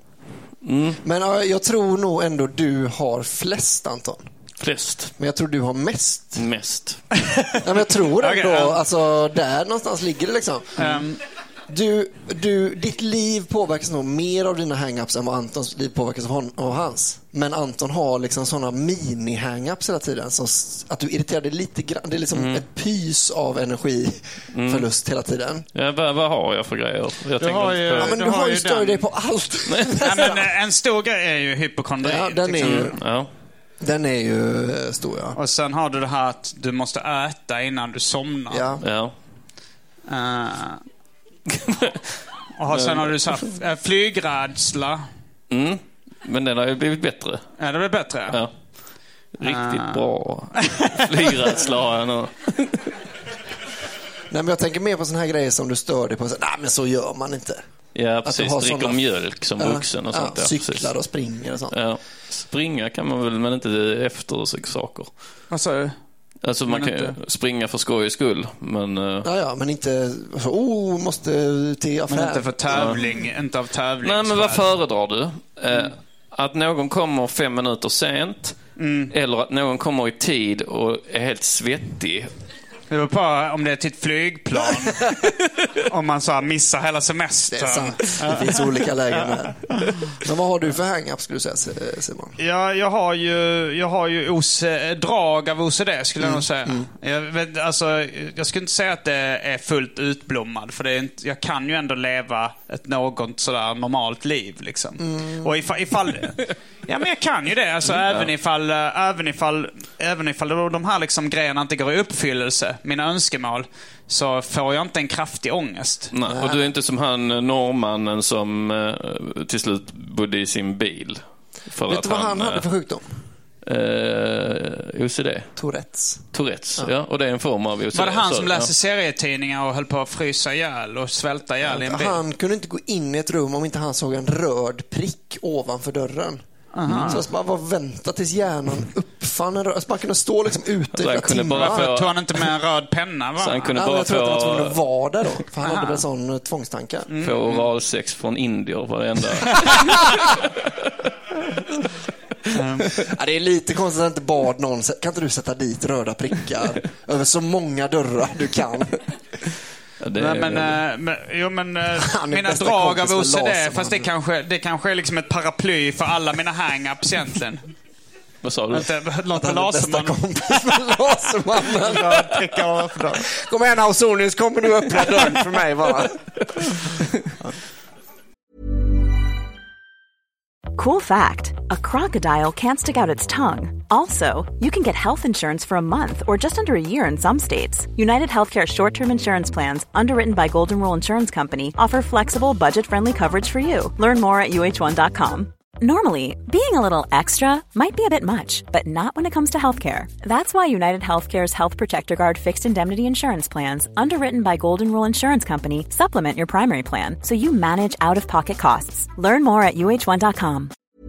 Mm. Men uh, jag tror nog ändå du har flest, Anton. Flest. Men jag tror du har mest. Mest. Ja, men jag tror ändå, okay, um... alltså där någonstans ligger det liksom. Um... Du, du, ditt liv påverkas nog mer av dina hang-ups än vad Antons liv påverkas av, hon, av hans. Men Anton har liksom sådana mini-hang-ups hela tiden. Så att du irriterar dig lite grann. Det är liksom mm. ett pys av energiförlust mm. hela tiden. Ja, vad, vad har jag för grejer? Jag du har ju, ja, men du, du har har ju ju större den... dig på allt. Ja, men en stor grej är ju hypokondri. Ja, den är ju... Mm. Ja. Den är ju stor, ja. Och sen har du det här att du måste äta innan du somnar. Ja. Ja. Uh, och sen har du så här flygrädsla. Mm. Men den har ju blivit bättre. Ja, det blir bättre. Ja. Riktigt uh. bra flygrädsla har jag nu. Nej, men jag tänker mer på såna här grejer som du stör dig på. Nej, men så gör man inte. Ja, precis. Dricker såna... mjölk som vuxen och ja, sånt. Ja, cyklar precis. och springer och sånt. Ja. Springa kan man väl, men inte efter saker. Vad sa du? Alltså man kan inte... springa för skojs skull, men... Uh... Ja, ja, men inte... Så, oh, måste till affär. Men inte för tävling, ja. Inte av tävling. Nej, men vad föredrar du? Mm. Uh, att någon kommer fem minuter sent, mm. eller att någon kommer i tid och är helt svettig? Det var bara om det är till ett flygplan. Om man så missar hela semestern. Det är sant. Det finns olika lägen där. Men vad har du för hang-up, skulle du säga, Simon? Ja, jag har ju, jag har ju O C, drag av O C D, skulle mm. jag nog säga. Mm. Jag, vet, alltså, jag skulle inte säga att det är fullt utblommad. För det är inte, jag kan ju ändå leva ett något sådär normalt liv. Liksom. Mm. Och ifall... ifall ja, men jag kan ju det. Alltså, mm. även, ifall, även, ifall, även ifall de här liksom grejerna inte går i uppfyllelse, mina önskemål, så får jag inte en kraftig ångest. Nej, och du är inte som han norrmannen som eh, till slut bodde i sin bil. För Vet att du vad han, han hade för sjukdom? Eh, O C D. Tourettes. Tourettes, ja. ja. Och det är en form av O C D. Var det han så, som läste ja. serietidningar och höll på att frysa ihjäl och svälta ihjäl i en bil? Han kunde inte gå in i ett rum om inte han såg en röd prick ovanför dörren. Mm. Så att man var vänta tills hjärnan uppfann en röd. Så man kunde stå liksom ute i flera timmar. Få... Tog han inte med en röd penna, va? Så han kunde ja, bara jag tror få... att han var tvungen att vara där då. För han Aha. hade väl sån tvångstankar. Mm. Få oralsex från indier var det enda. Ja, det är lite konstigt att inte bad någon. Kan inte du sätta dit röda prickar över så många dörrar du kan? Ja, det Nej, är- men, äh, men, jo, men äh, är mina bästa drag av kompis med O C D, laserman. fast det kanske, det kanske är liksom ett paraply för alla mina hang-ups egentligen. Vad sa du? Inte något på Han är bästa laserman. kompis med Lasermannen. Ja, pricka av för dem. Kom igen Ausonius, kommer du öppna dörren för mig bara? Cool fact, a crocodile can't stick out its tongue. Also, you can get health insurance for a month or just under a year in some states. United Healthcare short-term insurance plans, underwritten by Golden Rule Insurance Company, offer flexible, budget-friendly coverage for you. Learn more at U H one dot com. Normally, being a little extra might be a bit much, but not when it comes to healthcare. That's why United Healthcare's Health Protector Guard fixed indemnity insurance plans, underwritten by Golden Rule Insurance Company, supplement your primary plan so you manage out-of-pocket costs. Learn more at U H one dot com.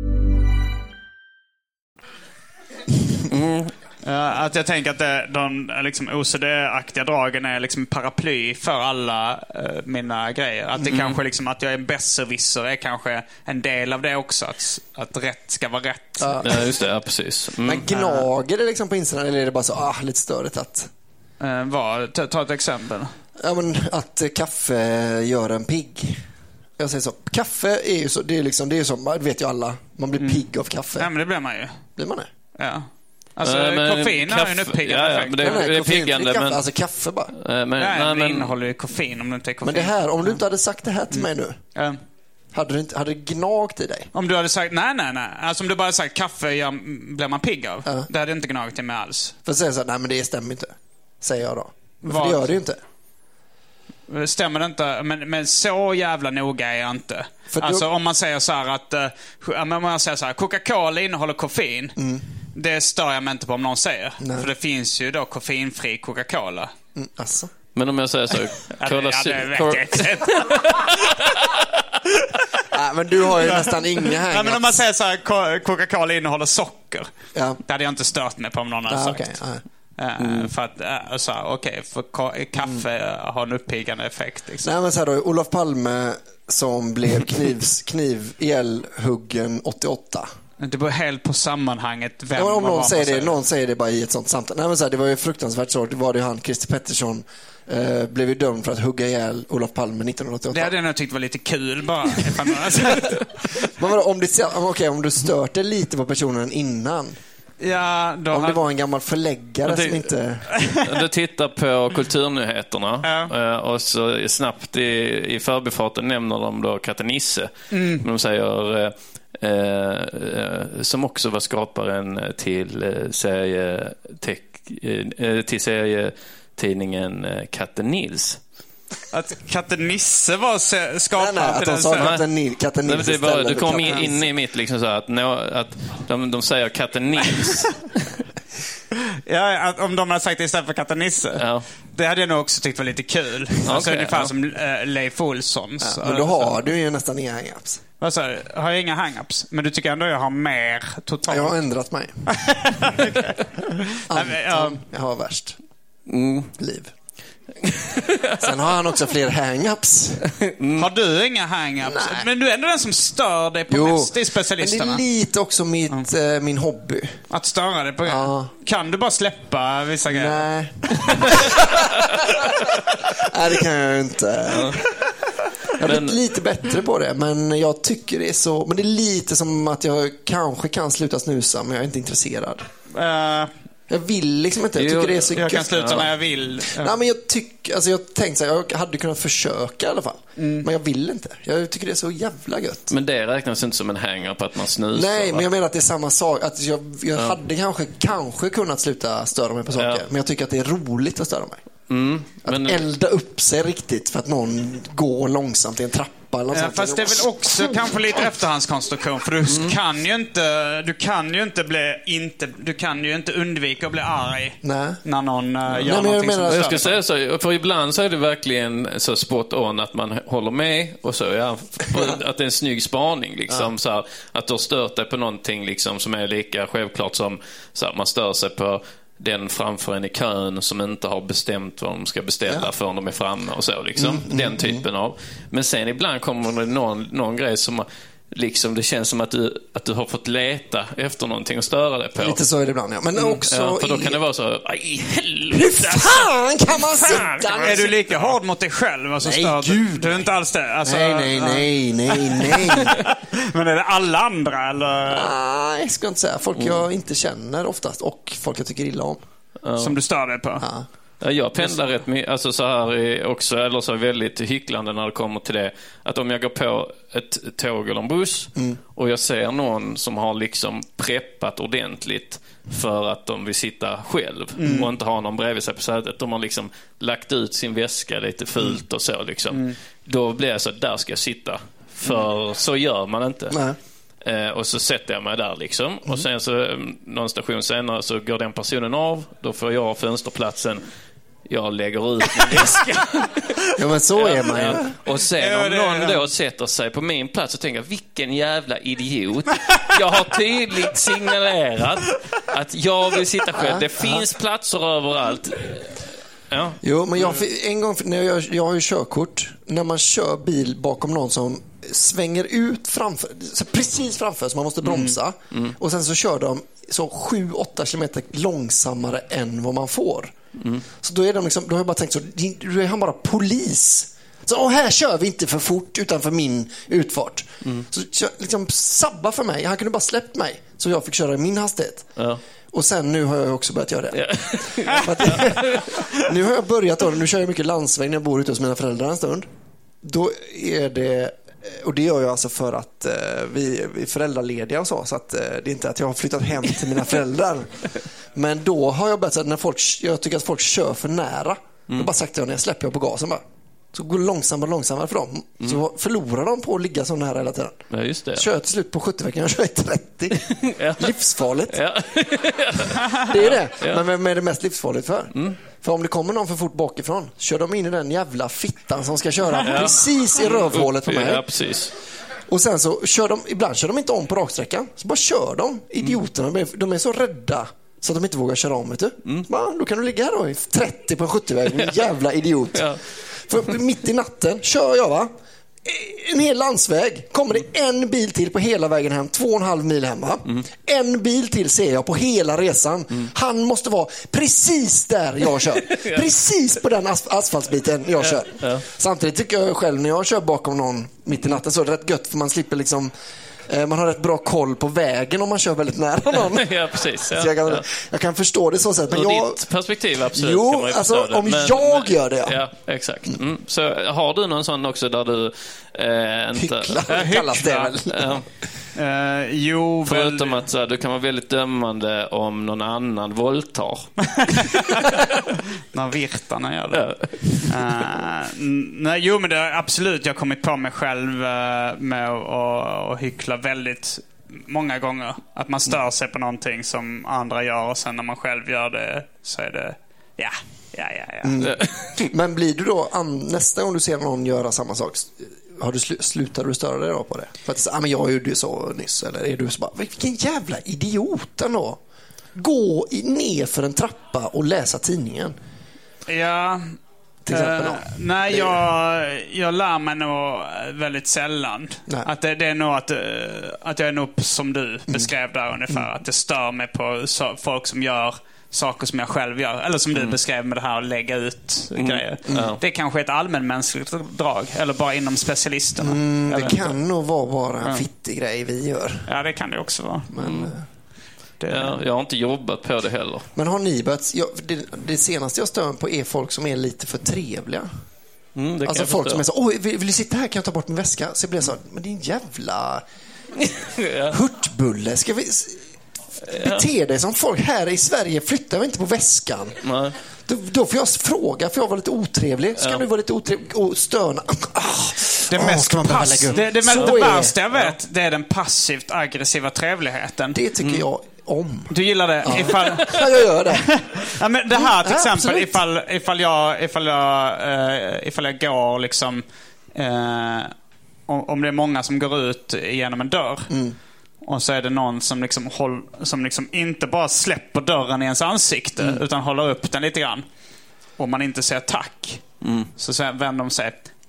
Ja, att jag tänker att det, de liksom, O C D-aktiga dragen är liksom paraply för alla uh, mina grejer. Att det Mm. kanske liksom, att jag är en besserwisser är kanske en del av det också. Att, att rätt ska vara rätt. Ja. Ja, just det. Ja, precis. Mm. Men gnager det liksom på insidan eller är det bara så ah, lite störigt att... Uh, vad? Ta, ta ett exempel. Ja, men att eh, kaffe gör en pigg. Jag säger så. Kaffe är ju så, det är liksom, det är ju så, det vet ju alla. Man blir pigg av kaffe. Ja, men det blir man ju. Blir man det? Ja. Alltså, Nej, men koffein har ju en kaffe- uppiggande ja, ja, effekt. men det- Nej, nej, är koffeinfri piggande, kaffe, men- alltså kaffe bara. Eh, Men, Nej, nej, men det men, innehåller ju koffein om det inte är koffein. Men det här, om du inte hade sagt det här till mig nu, Ja. hade det inte, hade det gnagt i dig? Om du hade sagt, nej, nej, nej. Alltså om du bara hade sagt kaffe ja, blir man pigg av. Ja. Det hade inte gnagit i mig alls. För att säga så här, nej men det stämmer inte. Säger jag då. Men för Vad? det gör det ju inte. Stämmer det inte? Men, men så jävla noga är jag inte. För då- Alltså om man säger så här att uh, om man säger så här, Coca-Cola innehåller koffein. Mm. Det stör jag mig inte på om någon säger. Nej. För det finns ju då koffeinfri Coca-Cola. Mm, alltså. men om jag säger så... Ja, Cola det, ja, det Zero- vet Cola- jag inte. Nej, men du har ju nästan inga Ja, men om man hang-ups. säger så här, Co- Coca-Cola innehåller socker. Ja. Det hade jag inte stört mig på om någon hade Ja, sagt. okej, ja. Eh, För att, uh, så här, okej, för ka- kaffe uh, har en uppiggande effekt. Liksom. Nej men så här då, Olof Palme som blev knivs, kniv ihjälhuggen åttioåtta. Det beror helt på sammanhanget. Vem Ja, om och någon vad säger man det, någon säger det bara i ett sånt samtal. Nej men så här, det var ju fruktansvärt så. Det var det ju han, Christer Pettersson, eh, blev ju dömd för att hugga ihjäl Olof Palme nittonhundraåttioåtta. Det hade jag nog tyckt var lite kul bara. Ifall man- Men vadå, om, det, okej, om du stört dig lite på personen innan. ja, då Om det hade- var en gammal förläggare Det- som inte... Du tittar på kulturnyheterna Ja. eh, och så snabbt i, i förbifarten nämner de då katten Nisse. Men de säger eh, eh, som också var skaparen till eh, serie eh, till serietidningen eh, Katten Nils. Att katten Nisse var se- Nej, skapad nej, att till de den sa serien. katten Nils, katten Nej, Nils men det, var, istället det för kom katten in Nils. i mitt liksom så här att, nå, att de, de säger katten Nils. Ja, att om de hade sagt det istället för katten Nisse. Ja. Det hade jag nog också tyckt var lite kul. Alltså Okej, ungefär ja. som uh, Leif Olssons. Men då har du ju nästan inga hang-ups. Vad sa du? Har jag inga hang-ups? Men du tycker ändå jag har mer totalt? Jag har ändrat mig. Nej, men, ja. Anton, jag har värst Mm. liv. Sen har han också fler hang-ups. Har du inga hang-ups? Nej. Men du är ändå den som stör dig på Jo, mest i men det specialisterna. är lite också mitt, eh, min hobby. Att störa dig på grejer. Ja. Kan du bara släppa vissa grejer? Nej. Nej, det kan jag ju inte. Jag har blivit lite bättre på det, men jag tycker det är så... Men det är lite som att jag kanske kan sluta snusa, men jag är inte intresserad. Uh, Jag vill liksom inte. Jag tycker Jo, det är så jag kan gött. sluta när jag vill. Ja. Nej, men jag tycker, alltså jag tänkte så här, jag hade kunnat försöka i alla fall. Mm. Men jag vill inte. Jag tycker det är så jävla gött. Men det räknas inte som en hanger på att man snusar. Nej, va? men jag menar att det är samma sak. Att jag jag hade kanske, kanske kunnat sluta störa mig på saker. Ja. Men jag tycker att det är roligt att störa mig. Mm, Att men, elda upp sig riktigt för att någon går långsamt i en trappa eller något Ja, sånt. fast det är väl också kanske lite efterhandskonstruktion. För du Mm. kan ju inte, du kan ju inte bli, inte, du kan ju inte undvika att bli arg. Nej. När någon uh, gör men jag någonting menar- som jag stör ska dig. säga så, för ibland så är det verkligen så spot on att man håller med och så, ja, att det är en snygg spaning liksom, så här, att du har stört dig på någonting liksom, som är lika självklart som så här, man stör sig på den framför en i kön som inte har bestämt vad de ska beställa Ja. förrän de är framme och så liksom. Mm, Den typen av. Men sen ibland kommer det någon, någon grej som liksom det känns som att du, att du har fått leta efter någonting att störa dig på. Lite så är det ibland, ja. Men Mm. också... Ja, för då i- kan det vara så, aj helvete. Hur fan kan man Fan, sitta? är du lika hård mot dig själv? Alltså, Nej, stör, gud, du är inte alls det. Alltså, Nej, nej, nej, nej, nej. Men är det alla andra eller Nej, jag ska inte säga. Folk jag inte känner oftast och folk jag tycker illa om. som du stör dig på? Ja. Ja, jag pendlar rätt mycket, alltså så här är också, eller så är väldigt hycklande när det kommer till det. Att om jag går på ett tåg eller en buss Mm. och jag ser någon som har liksom preppat ordentligt för att de vill sitta själv Mm. och inte ha någon bredvid sig på sätet. De har liksom lagt ut sin väska lite fult och så liksom. Mm. Då blir jag så, där ska jag sitta. För så gör man inte. Nej. Eh, och så sätter jag mig där liksom. Och sen så eh, någon station senare så går den personen av. Då får jag fönsterplatsen. Jag lägger ut min väska. Ja, men så är man ju. Ja. Och sen Ja, om det- någon då sätter sig på min plats och tänker, vilken jävla idiot. Jag har tydligt signalerat att jag vill sitta själv. Det finns platser överallt. Ja. Jo, men jag, en gång när jag, jag har ju körkort. När man kör bil bakom någon som svänger ut framför, så precis framför så man måste bromsa. Mm. Och sen så kör de så sju åtta kilometer långsammare än vad man får. Mm. Så då är de liksom, då har jag bara tänkt så, då är han bara polis. Så åh, här kör vi inte för fort utanför min utfart. Mm. Så kör, liksom sabba för mig. Han kunde bara släppt mig så jag fick köra i min hastighet. Ja. Och sen nu har jag också börjat göra det. Ja. För att, nu har jag börjat då, nu kör jag mycket landsväg när jag bor ute hos mina föräldrar en stund. Då är det, och det gör jag alltså för att eh, vi, vi är föräldralediga och så, så att eh, det är inte att jag har flyttat hem till mina föräldrar. Men då har jag börjat, när folk, jag tycker att folk kör för nära. Mm. Då bara sagt jag när jag släpper jag på gasen bara. Så går det långsammare och långsammare för dem. Mm. Så förlorar de på att ligga så nära hela tiden. Ja, just det. Kör till slut på sjuttio veckan, jag kör i trettio. Ja. Livsfarligt. Ja. Det är det. Ja. Men vem är det mest livsfarligt för? Mm. För om det kommer någon för fort bakifrån, kör de in i den jävla fittan som ska köra Ja. precis i rövhålet på mig. Ja, precis. Och sen så kör de, ibland kör de inte om på raksträckan. Så bara kör de. Idioterna, de är, de är så rädda så att de inte vågar köra om, vet du. Mm. Bara, då kan du ligga här då i trettio på en sjuttio-väg. Jävla idiot. Ja. För mitt i natten kör jag, va? En hel landsväg. Kommer det en bil till på hela vägen hem. Två och en halv mil hemma. Mm. En bil till ser jag på hela resan. Mm. Han måste vara precis där jag kör. Ja. Precis på den as- asfaltsbiten jag kör. Ja. Samtidigt tycker jag själv när jag kör bakom någon mitt i natten så är det rätt gött för man slipper liksom eh, man har rätt bra koll på vägen om man kör väldigt nära någon. Ja, precis. Ja. Så jag, kan, Ja. jag kan förstå det så sätt. Men Ur jag, ditt perspektiv, absolut. Jo, kan man ju alltså, förstå det. om jag gör det, ja. Ja, exakt. Mm. Så har du någon sån också där du eh, inte... Hycklar, kallas det väl. Ja. Uh, jo, Förutom väl... att så här, du kan vara väldigt dömande om någon annan våldtar. När virtarna gör det. Uh, nej, jo, men det har absolut jag har kommit på mig själv uh, med att och hyckla väldigt många gånger. Att man stör sig på någonting som andra gör och sen när man själv gör det så är det ja, ja, ja, ja. Mm. Men blir du då an, nästa gång du ser någon göra samma sak, har du slu, slutar du störa dig då på det? För att ah, men jag gjorde ju så nyss, eller är du så bara, vilken jävla idiot ändå. Gå i, ner för en trappa och läsa tidningen. Ja. Till exempel, Uh, då. nej, Det- jag, jag lär mig nog väldigt sällan. Nej. Att det, det är nog att, uh, att jag är nog som du beskrev där ungefär. Att det stör mig på så, folk som gör saker som jag själv gör. Eller som du beskrev med det här att lägga ut grejer. Ja. Det är kanske ett allmänmänskligt drag. Eller bara inom specialisterna. Mm, Jag det vet kan inte. nog vara bara en Ja. fittig grej vi gör. Ja, det kan det också vara. Men, eh, Det, Ja, jag har inte jobbat på det heller. men har ni börjat, jag, det, det senaste jag stör mig på är folk som är lite för trevliga. Mm, det kan Alltså jag folk förstå. som är så, oj, vill, vill du sitta här, kan jag ta bort min väska? Så blir jag så, men din jävla Ja. hurtbulle, ska vi s- bete dig som folk här i Sverige, flyttar vi inte på väskan. Nej. Då, då får jag fråga, för jag var lite otrevlig. Ska Ja. du vara lite otrevlig och stöna? Ah, det, ah, mest ska man behöva pass, lägga upp? det, det, Så det är värsta jag vet, det är den passivt aggressiva trevligheten. Det tycker jag om. Du gillar det? Ja. Ifall... Ja, jag gör det. Ja, men det här till Ja, exempel, absolut. ifall, ifall jag, ifall jag, eh, ifall jag går liksom, eh, om, om det är många som går ut genom en dörr Mm. och så är det någon som liksom, håll, som liksom inte bara släpper dörren i ens ansikte Mm. utan håller upp den lite grann och man inte säger tack, Mm. så säger, vänder de sig,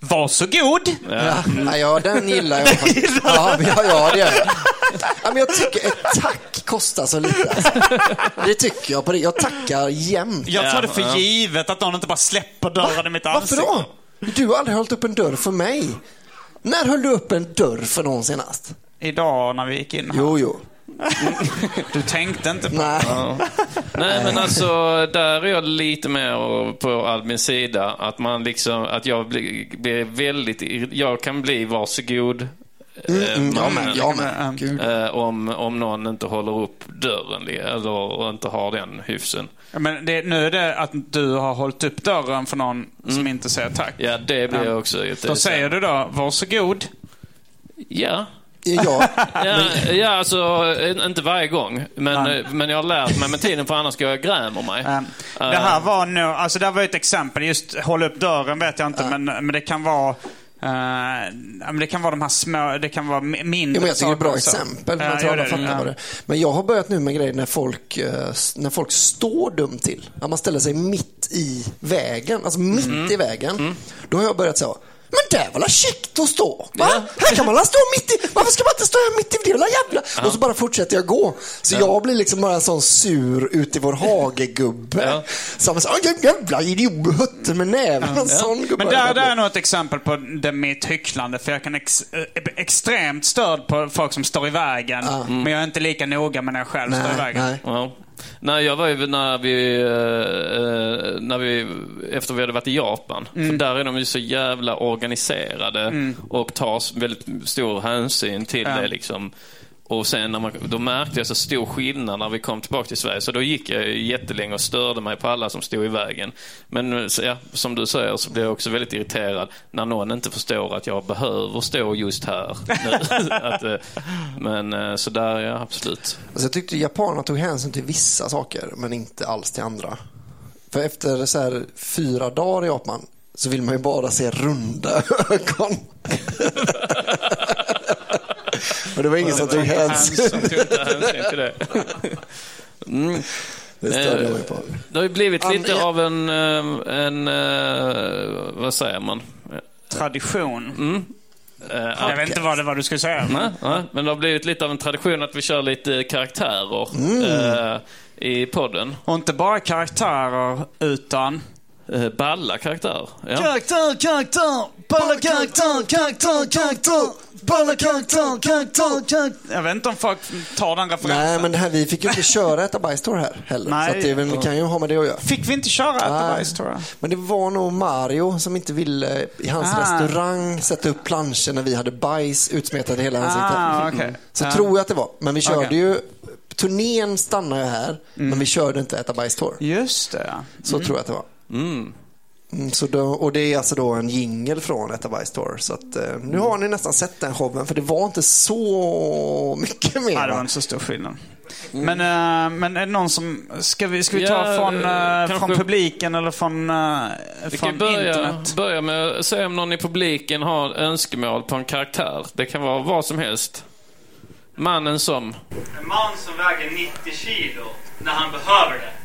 Varsågod. Ja, ja, ja den gillar jag faktiskt. Ja, ja, ja, det gör jag. Ja, men jag tycker ett tack kostar så lite. Alltså. Det tycker jag på det. Jag tackar jämt. Jag tar det för ja. givet att någon inte bara släpper dörren Va? i mitt ansikte. Varför då? Du har aldrig hållit upp en dörr för mig. När höll du upp en dörr för någon senast? Idag när vi gick in här. Jo, jo. Du tänkte inte på Nej. Ja. Nej, men alltså där är jag lite mer på Albins sida att man liksom att jag blir, blir väldigt jag kan bli varsågod mm, mm, ja, men, ja, men, äh, om, om någon inte håller upp dörren eller inte har den hyfsen. Ja, men det, nu är det att du har hållit upp dörren för någon mm. som inte säger tack. Ja, det blir jag också. Då säger du då, varsågod. Ja. Ja. ja, ja, alltså inte varje gång, men, men jag har lärt mig med tiden, för annars ska jag gräma mig. Um, det här var nu, alltså det var ett exempel, just hålla upp dörren vet jag inte, uh. men, men det kan vara Uh, det kan vara de här små, det kan vara mindre. Jo, jag tycker det är ett bra exempel. Man uh, alla fattar vad det. Men jag har börjat nu med grejer när folk, uh, när folk står dumt till. När man ställer sig mitt i vägen, alltså mitt mm. i vägen. Mm. Då har jag börjat så. Men det är väl käckt att stå, va? Ja. Här kan man stå mitt i. Varför ska man inte stå här mitt i? Det är väl jävla. Ja. Och så bara fortsätter jag gå. Så ja. jag blir liksom bara en sån sur ut i vår hagegubbe. Ja. Som så jävla idiot hötter med näven. Ja. En sån gubbe. Men där, där är nog ett exempel på det mitt hycklande. För jag kan ex, extremt stöd på folk som står i vägen. Ja. Mm. Men jag är inte lika noga med när jag själv nej, står i vägen. Nej. Ja. Nej, jag var ju när vi, eh, när vi efter vi hade varit i Japan. Mm. För där är de ju så jävla organiserade mm. och tar väldigt stor hänsyn till ja. det liksom. Och sen när man, då märkte jag så stor skillnad när vi kom tillbaka till Sverige. Så då gick jag jättelänge och störde mig på alla som stod i vägen. Men ja, som du säger så blir jag också väldigt irriterad när någon inte förstår att jag behöver stå just här. att, men så där, ja, absolut. Alltså jag tyckte japanerna tog hänsyn till vissa saker men inte alls till andra. För efter så här fyra dagar i Japan så vill man ju bara se runda ögon. Och det var ingen som tog hänsyn. Som tog hänsyn till det. Mm. Det störde jag mig på. Det har ju blivit lite av en, en, en vad säger man? Tradition. Mm. Jag uh, vet inte vad det var du skulle säga. Nej, nej, men det har blivit lite av en tradition att vi kör lite karaktärer mm. uh, i podden. Och inte bara karaktärer utan uh, balla karaktärer. Ja. Karaktär, karaktär, balla karaktär, karaktär, karaktär. Balla karaktär, karaktär, karaktär. Jag vet inte om folk tar den referensen. Nej, men det här, vi fick ju inte köra Äta bajs-tour här heller. Nej. Så att det väl, kan ju ha med det att göra. Fick vi inte köra Äta bajs-tour? Men det var nog Mario som inte ville i hans ah. restaurang sätta upp planscher när vi hade bajs utsmetat i hela ansiktet. Ah, okay. Så ah. tror jag att det var. Men vi körde okay. ju, turnén stannade ju här, mm. men vi körde inte Äta bajs-tour. Just det. Mm. Så tror jag att det var. Mm. Så då, och det är alltså då en jingle från Äta bajs-tour. Så att, eh, nu har ni nästan sett den showen. För det var inte så mycket mer. Nej, det var inte så stor skillnad. mm. men, äh, men är det någon som Ska vi, ska vi ta ja, från, äh, från publiken eller från, äh, vi från kan börja, internet? Börja med att säga om någon i publiken har önskemål på en karaktär. Det kan vara vad som helst. Mannen som En man som väger nittio kilo när han behöver det.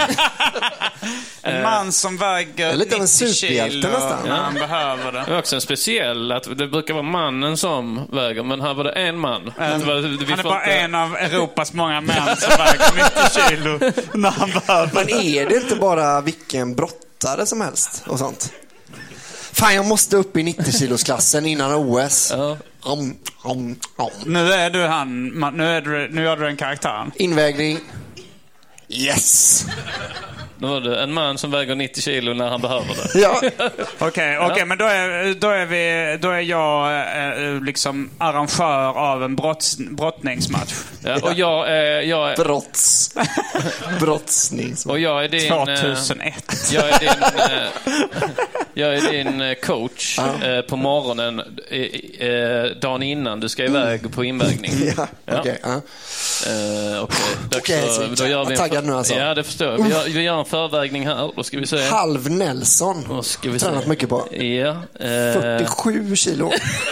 En man som väger lite av en superhjälte nästan när han behöver det. Det är också en speciell att det brukar vara mannen som väger, men här var det en man. Um, det var, vi han är bara en av Europas många män som väger nittio kilo när han behöver. Men är det inte bara vilken brottare som helst och sånt? Fan, jag måste upp i nittio-kilosklassen innan O S. Ja. Um, um, um. Nu är du han, nu är du, nu gör du en karaktär. Invägning. Yes. Då var det en man som väger nittio kilo när han behöver det. Ja. Okej, okej, okay, ja. Men då är, då är vi då är jag eh, liksom arrangör av en brotts, brottningsmatch. Ja, och jag är jag är brotts brottsningsmatch. Och jag är din tjugohundraett. Jag är din jag är din coach ja. eh, på morgonen eh, dagen innan du ska iväg mm. på invägning. Ja, okej. Okay, ja. Eh, okay. Okej, så då gör vi taggad nu alltså. Ja, det förstår jag. Vi gör, vi gör en förvägning här. Då ska vi se. Halv Nelson. Då ska vi tränat se. mycket på. Ja. Eh... fyrtiosju kilo.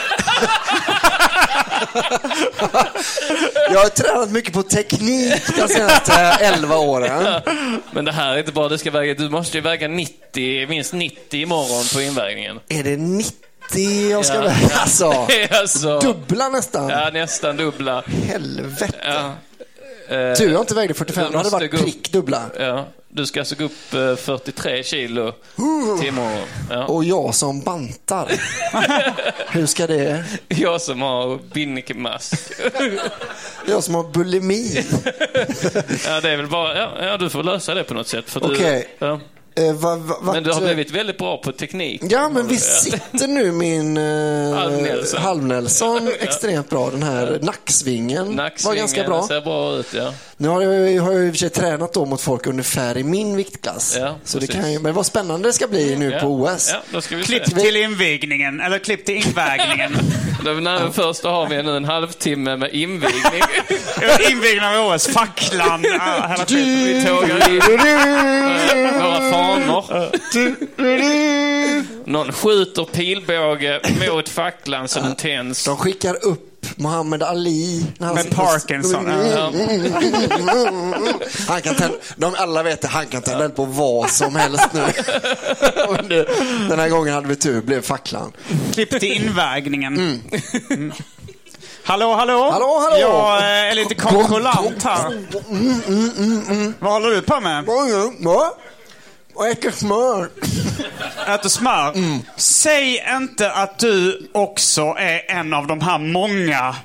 Jag har tränat mycket på teknik de senaste elva åren. Men det här är inte bara, det ska väga, du måste ju väga nittio, minst nittio imorgon på invägningen. Är det nittio det jag ska Ja. väga alltså. alltså. Dubbla nästan. Ja, nästan dubbla. Helvete. Ja. Tur jag inte vägde fyrtiofem, då hade det varit gå upp- prick dubbla. Ja. Du ska alltså gå upp eh, fyrtiotre kilo till imorgon. Ja. Och jag som bantar. Hur ska det? Jag som har binnikemask. Jag som har bulimi. Ja, det är väl bara... Ja, ja, du får lösa det på något sätt. För du, Okej. ja. Eh, va, va, Men du har vart- blivit väldigt bra på teknik. Ja, men vi sitter nu min eh, Halv-Nelson. halv-Nelson extremt bra. Den här nacksvingen, Nacksvingen var ganska bra. ser bra ut, ja. Nu har jag, har jag i och för sig tränat då mot folk ungefär i min viktklass. Ja, så det precis. kan ju, men vad spännande det ska bli nu Ja. på O S. Ja, då ska vi se. Klipp till invigningen, eller klipp till invägningen. Då, när, först då har vi nu en halvtimme med invigning. Invigningen av O S, facklan, ja, hela tiden. Vi tågar in eh, våra fanor. Någon skjuter pilbåge mot facklan så den tänds. De skickar upp Muhammad Ali när han Med sitter- Parkinson. Ja. Han kan tända, de alla vet att han kan tända eld på vad som helst nu. Men det, den här gången hade vi tur, blev facklan. Klipp till invägningen. Mm. Hallå, hallå. Hallå, hallå. Jag eh, är lite kontrollant här. Vad håller du på med? Ja. Och äcker smör. Äter smör. Säg inte att du också är en av de här många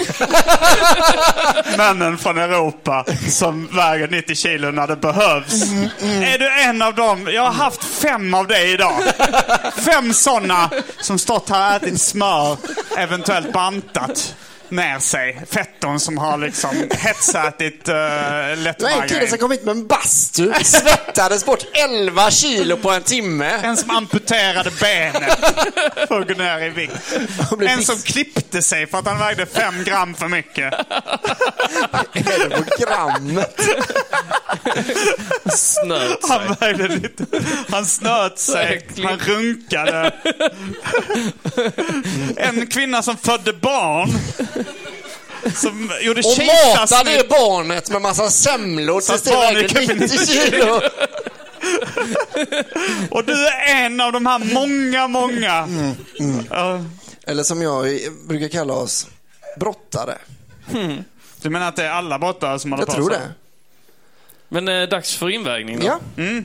männen från Europa som väger nittio kilo när det behövs. Är du en av dem? Jag har haft fem av dig idag. Fem sådana som stått här och ätit smör, eventuellt bantat ner sig. Fetton som har liksom hetsätit uh, Det var en kille lättmargarin. som kom hit med en bastu, svettades bort elva kilo på en timme. En som amputerade benet för att gå ner i vikt. En som klippte sig för att han vägde fem gram för mycket. Är det programmet? Snöt sig. Han vägde lite. Han snöt sig. Han runkade. En kvinna som födde barn. Som gjorde Och kejsarsnitt. matade det barnet med massa semlor Så tills det barnet vägde kunde- nittio kilo. Och du är en av de här många, många. Ja. Eller som jag brukar kalla oss, brottare. Du menar att det är alla brottare som håller Jag på tror så? det. Men eh, dags för invägning då. Ja.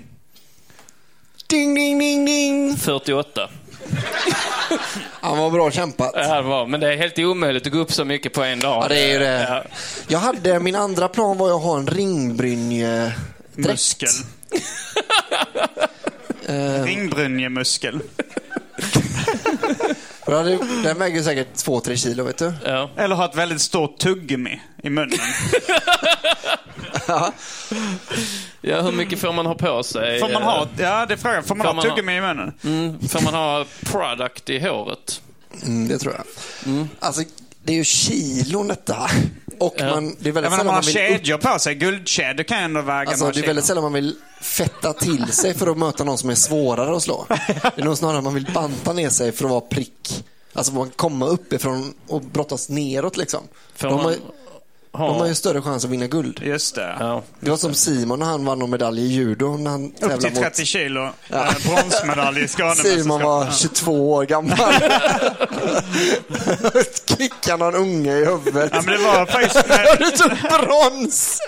Ding, ding, ding, ding. fyrtioåtta. Han var bra kämpat. Det här var, men det är helt omöjligt att gå upp så mycket på en dag. Ja, det är ju det. Ja. Jag hade, min andra plan var att ha en ringbrynje Muskel. Eh, Ringbrynjemuskel. för jag hade, den väger säkert två tre kilo, vet du. Ja. Eller ha ett väldigt stort tuggummi i munnen. Ja, hur mycket får man ha på sig? Får man ha, ja det är frågan. Får man Får ha man tuggummi i munnen? Mm, får man ha product i håret? Mm, det tror jag. Alltså, det är ju kilon detta. Och Ja. man, det är Jag väldigt menar, sällan man har man vill upp, kedjor på sig. Guldkedjor kan ändå väga alltså, några det är väldigt kilo. sällan man vill fetta till sig för att möta någon som är svårare att slå. Det är nog snarare man vill banta ner sig för att vara prick. Alltså man komma uppifrån och brottas neråt liksom. Får De man har, ha... de har ju större chans att vinna guld. Just det. Ja. Det var som Simon när han vann någon medalj i judo när han Upp till tävlade mot... trettio kilo. Ja. Bronsmedalj i Skånemästerskapet. Simon var Ja. tjugotvå år gammal. Kickade någon unge i huvudet. Ja, men det var faktiskt... Du tog brons!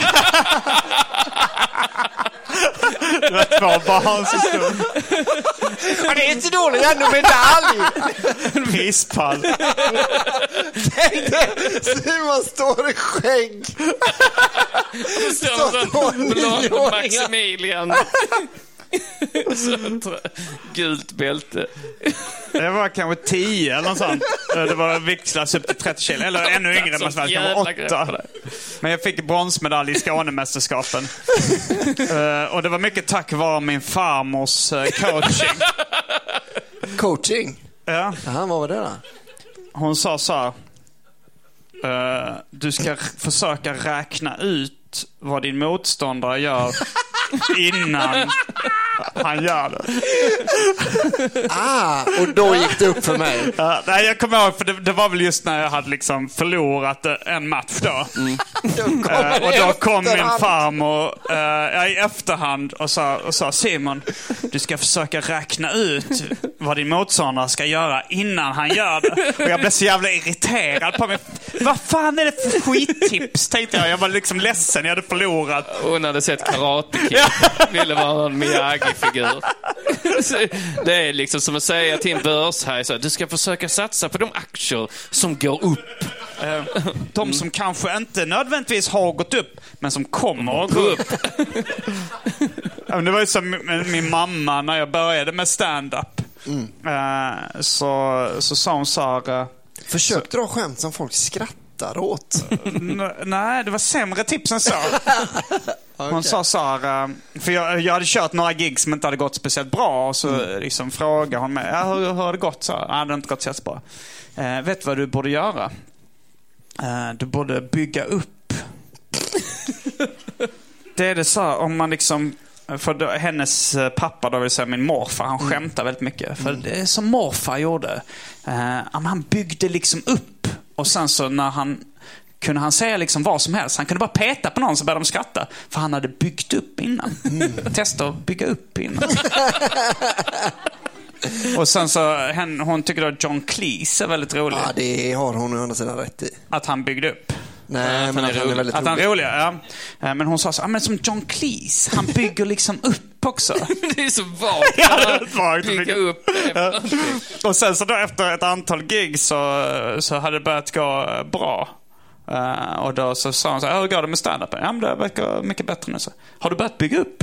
Det var två barn som stod. Ja, det är inte dåligt, jag har medalj! En vispall. Simon står i skägg. Så en sån blond Maximilian. Så ett gult bälte. Det var kanske tio eller något sånt. Det var viktklass upp till trettio kilo. Eller ännu yngre, måste vara kanske åtta. Men jag fick bronsmedalj i Skånemästerskapen. uh, och det var mycket tack vare min farmors uh, coaching. Coaching? Ja. Jaha, vad var det då? Hon sa så här. Uh, du ska r- försöka räkna ut vad din motståndare gör innan han gör det. Ah, och då gick det upp för mig. Uh, nej, jag kommer ihåg, för det, det var väl just när jag hade liksom förlorat en match då. Mm. då uh, och då kom min farmor uh, i efterhand och sa, och sa Simon, du ska försöka räkna ut vad din motståndare ska göra innan han gör det. Och jag blev så jävla irriterad på mig. Vad fan är det för skittips, tänkte jag. Jag var liksom ledsen, jag hade förlorat. Hon hade sett Karate Kid. Ville vara en Miyagi-figur. Det är liksom som att säga till en börs här så, du ska försöka satsa på de aktier som går upp. De mm. som kanske inte nödvändigtvis har gått upp, men som kommer att gå upp. Det var ju som min, min mamma när jag började med stand-up. Mm. Så, så sa hon så här... Försök dra skämt som folk skrattar åt. N- nej, det var sämre tips än så. Hon okay. sa så här, för jag, jag hade kört några gigs som inte hade gått speciellt bra, och så mm. liksom frågade hon mig, ja, hur, hur har det gått? Så här, ah, det har inte gått så bra. Eh, vet du vad du borde göra? Eh, du borde bygga upp. Det är det så här, om man liksom, för då, hennes pappa, då vill säga min morfar, han mm. skämtar väldigt mycket. För mm. det är som morfar gjorde. Eh, han byggde liksom upp, och sen så när han kunde han säga liksom vad som helst. Han kunde bara peta på någon så började de skratta. För han hade byggt upp innan. Mm. Testa att bygga upp innan. Och sen så hen, hon tycker att John Cleese är väldigt rolig. Ja, det har hon å andra sidan rätt i. Att han byggde upp. Nej, att men han är, han är väldigt att rolig. han är rolig, ja. Men hon sa så, ah, men som John Cleese, han bygger liksom upp också. Det är så vagt. Ja, det är vagt. Bygga upp. Ja. Och sen så då efter ett antal gig så, så hade det börjat gå bra. Uh, och då så sa hon så här, hur går det med stand-up? Ja, men det verkar mycket bättre nu. Så, har du börjat bygga upp?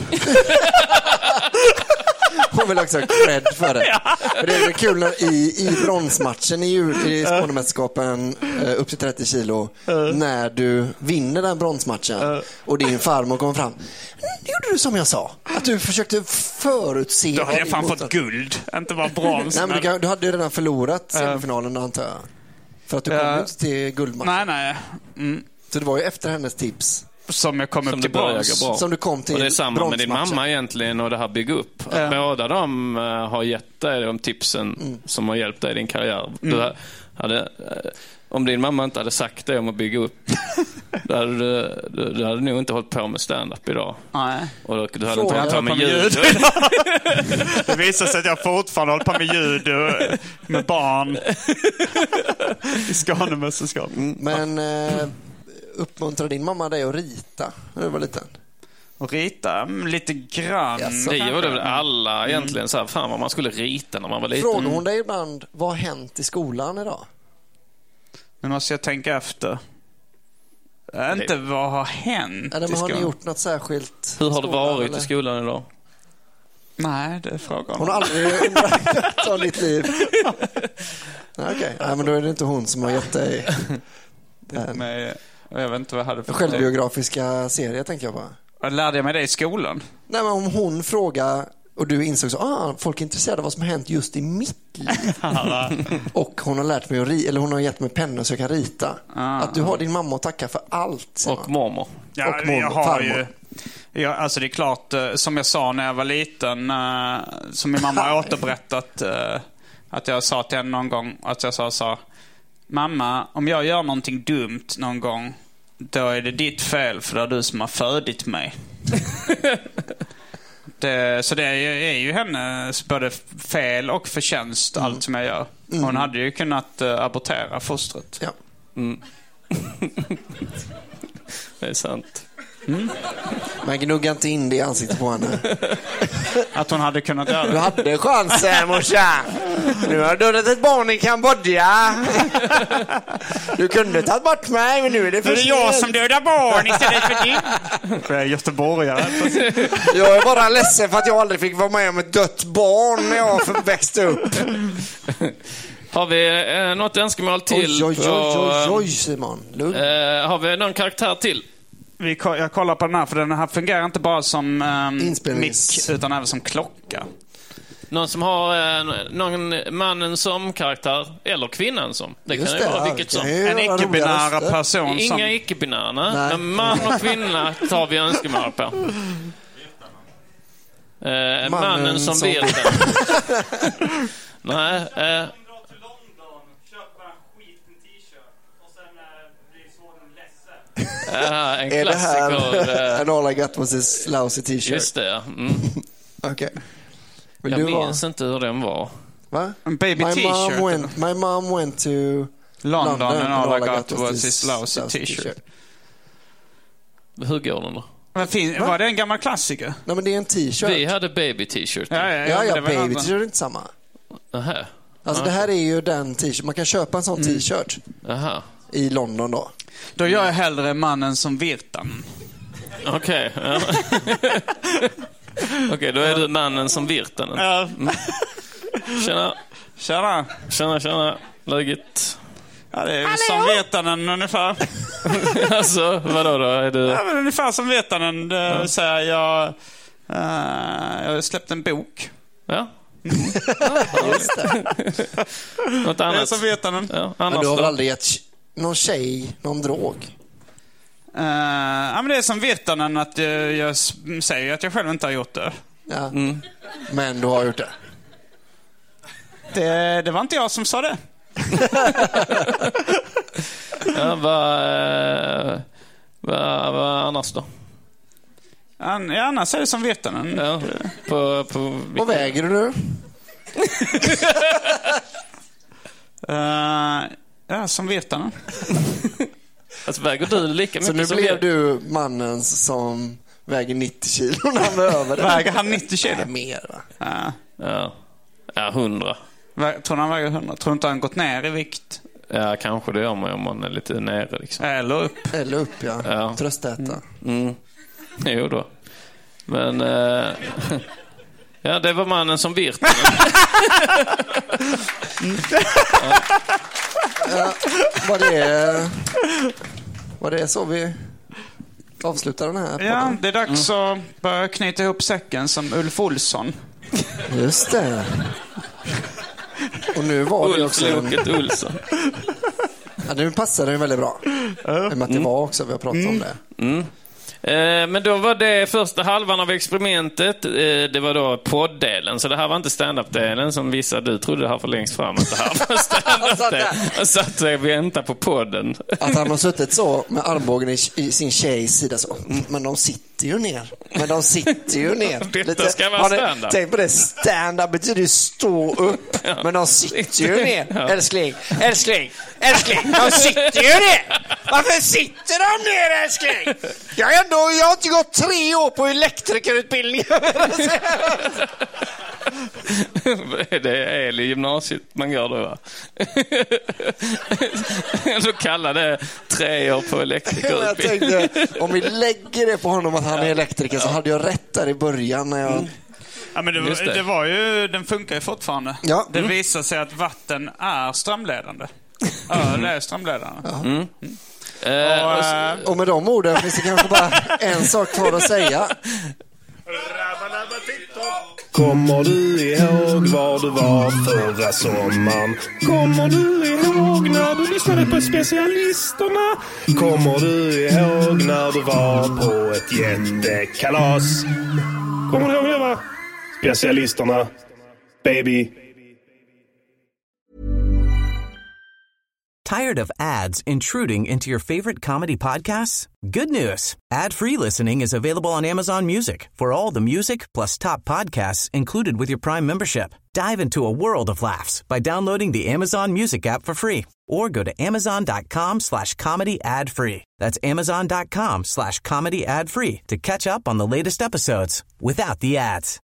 Hon vill också ha cred för det. Ja. För det är kul när i, i bronsmatchen i, i Skånemästerskapen uh, upp till trettio kilo, uh. när du vinner den bronsmatchen uh. och din farmor kommer fram. Det gjorde du som jag sa. Att du försökte förutse. Då hade jag fan fått guld, inte bara brons. Nej, men du, du hade ju redan förlorat semifinalen, uh. antar jag. För att du kom uh. ut till guldmatchen. Nej, nej. Mm. Så det var ju efter hennes tips. Som jag kom som upp till brons. Som du kom till. Och det är samma med din mamma egentligen och det här bygga upp. Ja. Båda de uh, har gett dig de tipsen mm. som har hjälpt dig i din karriär. Mm. Du hade, uh, om din mamma inte hade sagt det om att bygga upp, då hade du, du, du hade nog inte hållit på med stand-up idag. Nej. Och då, du hade inte hållit på med ljud. Det visar sig att jag fortfarande håller på med ljud och med barn i Skånemästerskap. Mm. Men uh, uppmuntrar din mamma dig att rita när du var liten? Och rita mm, lite grann. Yes, det gjorde väl alla egentligen. Mm. Så här, fan vad man skulle rita när man var liten. Frågar hon dig ibland, vad har hänt i skolan idag? Nu måste jag tänka efter. Det inte vad har hänt eller, i skolan. Har ni gjort något särskilt? Hur har det varit eller? i skolan idag? Nej, det är frågan. Hon har aldrig undrat om ditt liv. Nej, okej. Okay. Nej, men då är det inte hon som har gett dig med, jag vet inte vad jag hade för självbiografiska serier, tänker jag bara. Jag lärde jag mig det i skolan? Nej, men om hon frågar och du insåg så, ah, folk är intresserade av vad som har hänt just i mitt liv. Och hon har lärt mig att rita, eller hon har gett mig pennor så jag kan rita. Ah. Att du har din mamma att tacka för allt. Och mormor. Ja, och mormor, jag har farmor. Ju, ja, alltså det är klart, som jag sa när jag var liten, som min mamma har återberättat, att jag sa till henne någon gång, att jag sa så, mamma, om jag gör någonting dumt någon gång, då är det ditt fel, för det är du som har födit mig. Det, så det är ju, är ju hennes både fel och förtjänst, mm. allt som jag gör. Hon mm. hade ju kunnat uh, abortera fostret. Ja. Mm. Det är sant. Mm. Men gnugga inte in det i ansiktet på henne. Att hon hade kunnat göra det. Du hade chansen, morsa. Nu har du dödat ett barn i Kambodja. Du kunde tagit bort mig, men nu är det för sent. Det är jag som dödar barn istället för din. För jag är göteborgare. Jag är bara ledsen för att jag aldrig fick vara med om ett dött barn när jag växte upp. Har vi eh, något önskemål till? Oj, oj, oj, oj, oj Simon. Lugn. Eh, har vi någon karaktär till? Vi, jag kollar på den här, för den här fungerar inte bara som eh, mick, utan även som klocka. Någon som har eh, någon mannen som karaktär eller kvinnan som. Det Just kan det, ju vara vilket som. En icke-binära person som... Inga icke-binära. Man och kvinna tar vi önskemål på. mannen, mannen som, som vet den. Nej. Eh. Ja, en klassiker. Är det här And all I got was this lousy t-shirt? Just det, ja. Mm. Okej. Okay. Jag minns vara... inte hur den var. Va? En baby my t-shirt. Mom went, my mom went to London, London and all, all I got, got was this, this lousy, lousy t-shirt. t-shirt. Hur går den då? Men fin, var det en gammal klassiker? Nej, men det är en t-shirt. Vi hade baby t-shirt. Ja, ja, ja, ja, ja baby någon... t-shirt är inte samma. Aha. Alltså Aha. det här är ju den t-shirt. Man kan köpa en sån mm. t-shirt. Aha. I London då. Då gör jag hellre mannen som vet den. Okej. Okay. Ja. Okej, okay, då är du mannen som vet den. Ja. Mm. Tjena. Tjena. Tjena, tjena. Läget? Ja, det är Hallå? Som vetaren ungefär. Alltså, vadå då? Är det... Ja, men ungefär som vetaren. Ja. Så här, jag, uh, jag har släppt en bok. Ja. Mm. Ja, just det. Något annat. Det är som vetaren. Ja, men du har väl aldrig gett någon tjej någon drog? Uh, ja, men det är som vetaren att jag, jag säger att jag själv inte har gjort det. Ja. Mm. Men du har gjort det. Det, det var inte jag som sa det. Ja, vad va, va annars då? An, ja, annars är det som vetaren. Ja, på, på vad väger du nu? uh, ja, som vetaren. Alltså väger du lika mycket? Så nu som blev jag... du mannen som väger nittio kilo när han var över det. Väger han nittio kilo? Nej, mer va? Ja. Ja, ja hundra. Tror han väger hundra? Tror inte han gått ner i vikt? Ja, kanske det gör man om man är lite nere liksom. Eller upp. Eller upp, ja. ja. Tröstäta. Mm. Mm. Jo då. Men äh... ja, det var mannen som virt. ja. Ja, var det var det så vi avslutar den här podden? Ja, det är dags mm. att börja knyta ihop säcken som Ulf Olsson. Just det. Och nu var det Ulf också en... Olsson. Ja, nu passade det väldigt bra. Mm. Att det var också, vi har pratat mm. om det. Mm. Eh, men då var det första halvan av experimentet. Eh, det var då poddelen. Så det här var inte stand-up-delen som vissa du trodde här för längst fram att det här var stand-up-delen. Och så att vi väntar på podden. Att han har suttit så med armbågen i, i sin tjejs sida så. Men de sitter ju ner. Men de sitter ju ner. Detta Lite, ska vara stand-up. Tänk på det, stand-up betyder ju stå upp. Ja. Men de sitter ju ner. Ja. Älskling, älskling, älskling. De sitter ju ner. Varför sitter de ner, älskling? Jag är ändå, jag har inte gått tre år på elektrikerutbildning. Det är el i gymnasiet man gör det, va? Så kallar det tre år på elektrikerutbildning. Jag tänkte, om vi lägger det på honom att han är elektriker så hade jag rätt där i början när jag... Mm. Ja, men det, var, det. det var ju, den funkar ju fortfarande. Ja. Det Mm. visar sig att vatten är strömledande. Öl är strömledande. Ja. Mm. Och, och, äh, och med de orden finns det kanske bara en sak kvar att säga. Kommer du ihåg var du var förra sommaren? Kommer du ihåg när du lyssnade på specialisterna? Kommer du ihåg när du var på ett jättekalas? Kommer du ihåg det, va? Specialisterna, baby. Tired of ads intruding into your favorite comedy podcasts? Good news. Ad-free listening is available on Amazon Music for all the music plus top podcasts included with your Prime membership. Dive into a world of laughs by downloading the Amazon Music app for free or go to amazon.com slash comedy ad free. That's amazon.com slash comedy ad free to catch up on the latest episodes without the ads.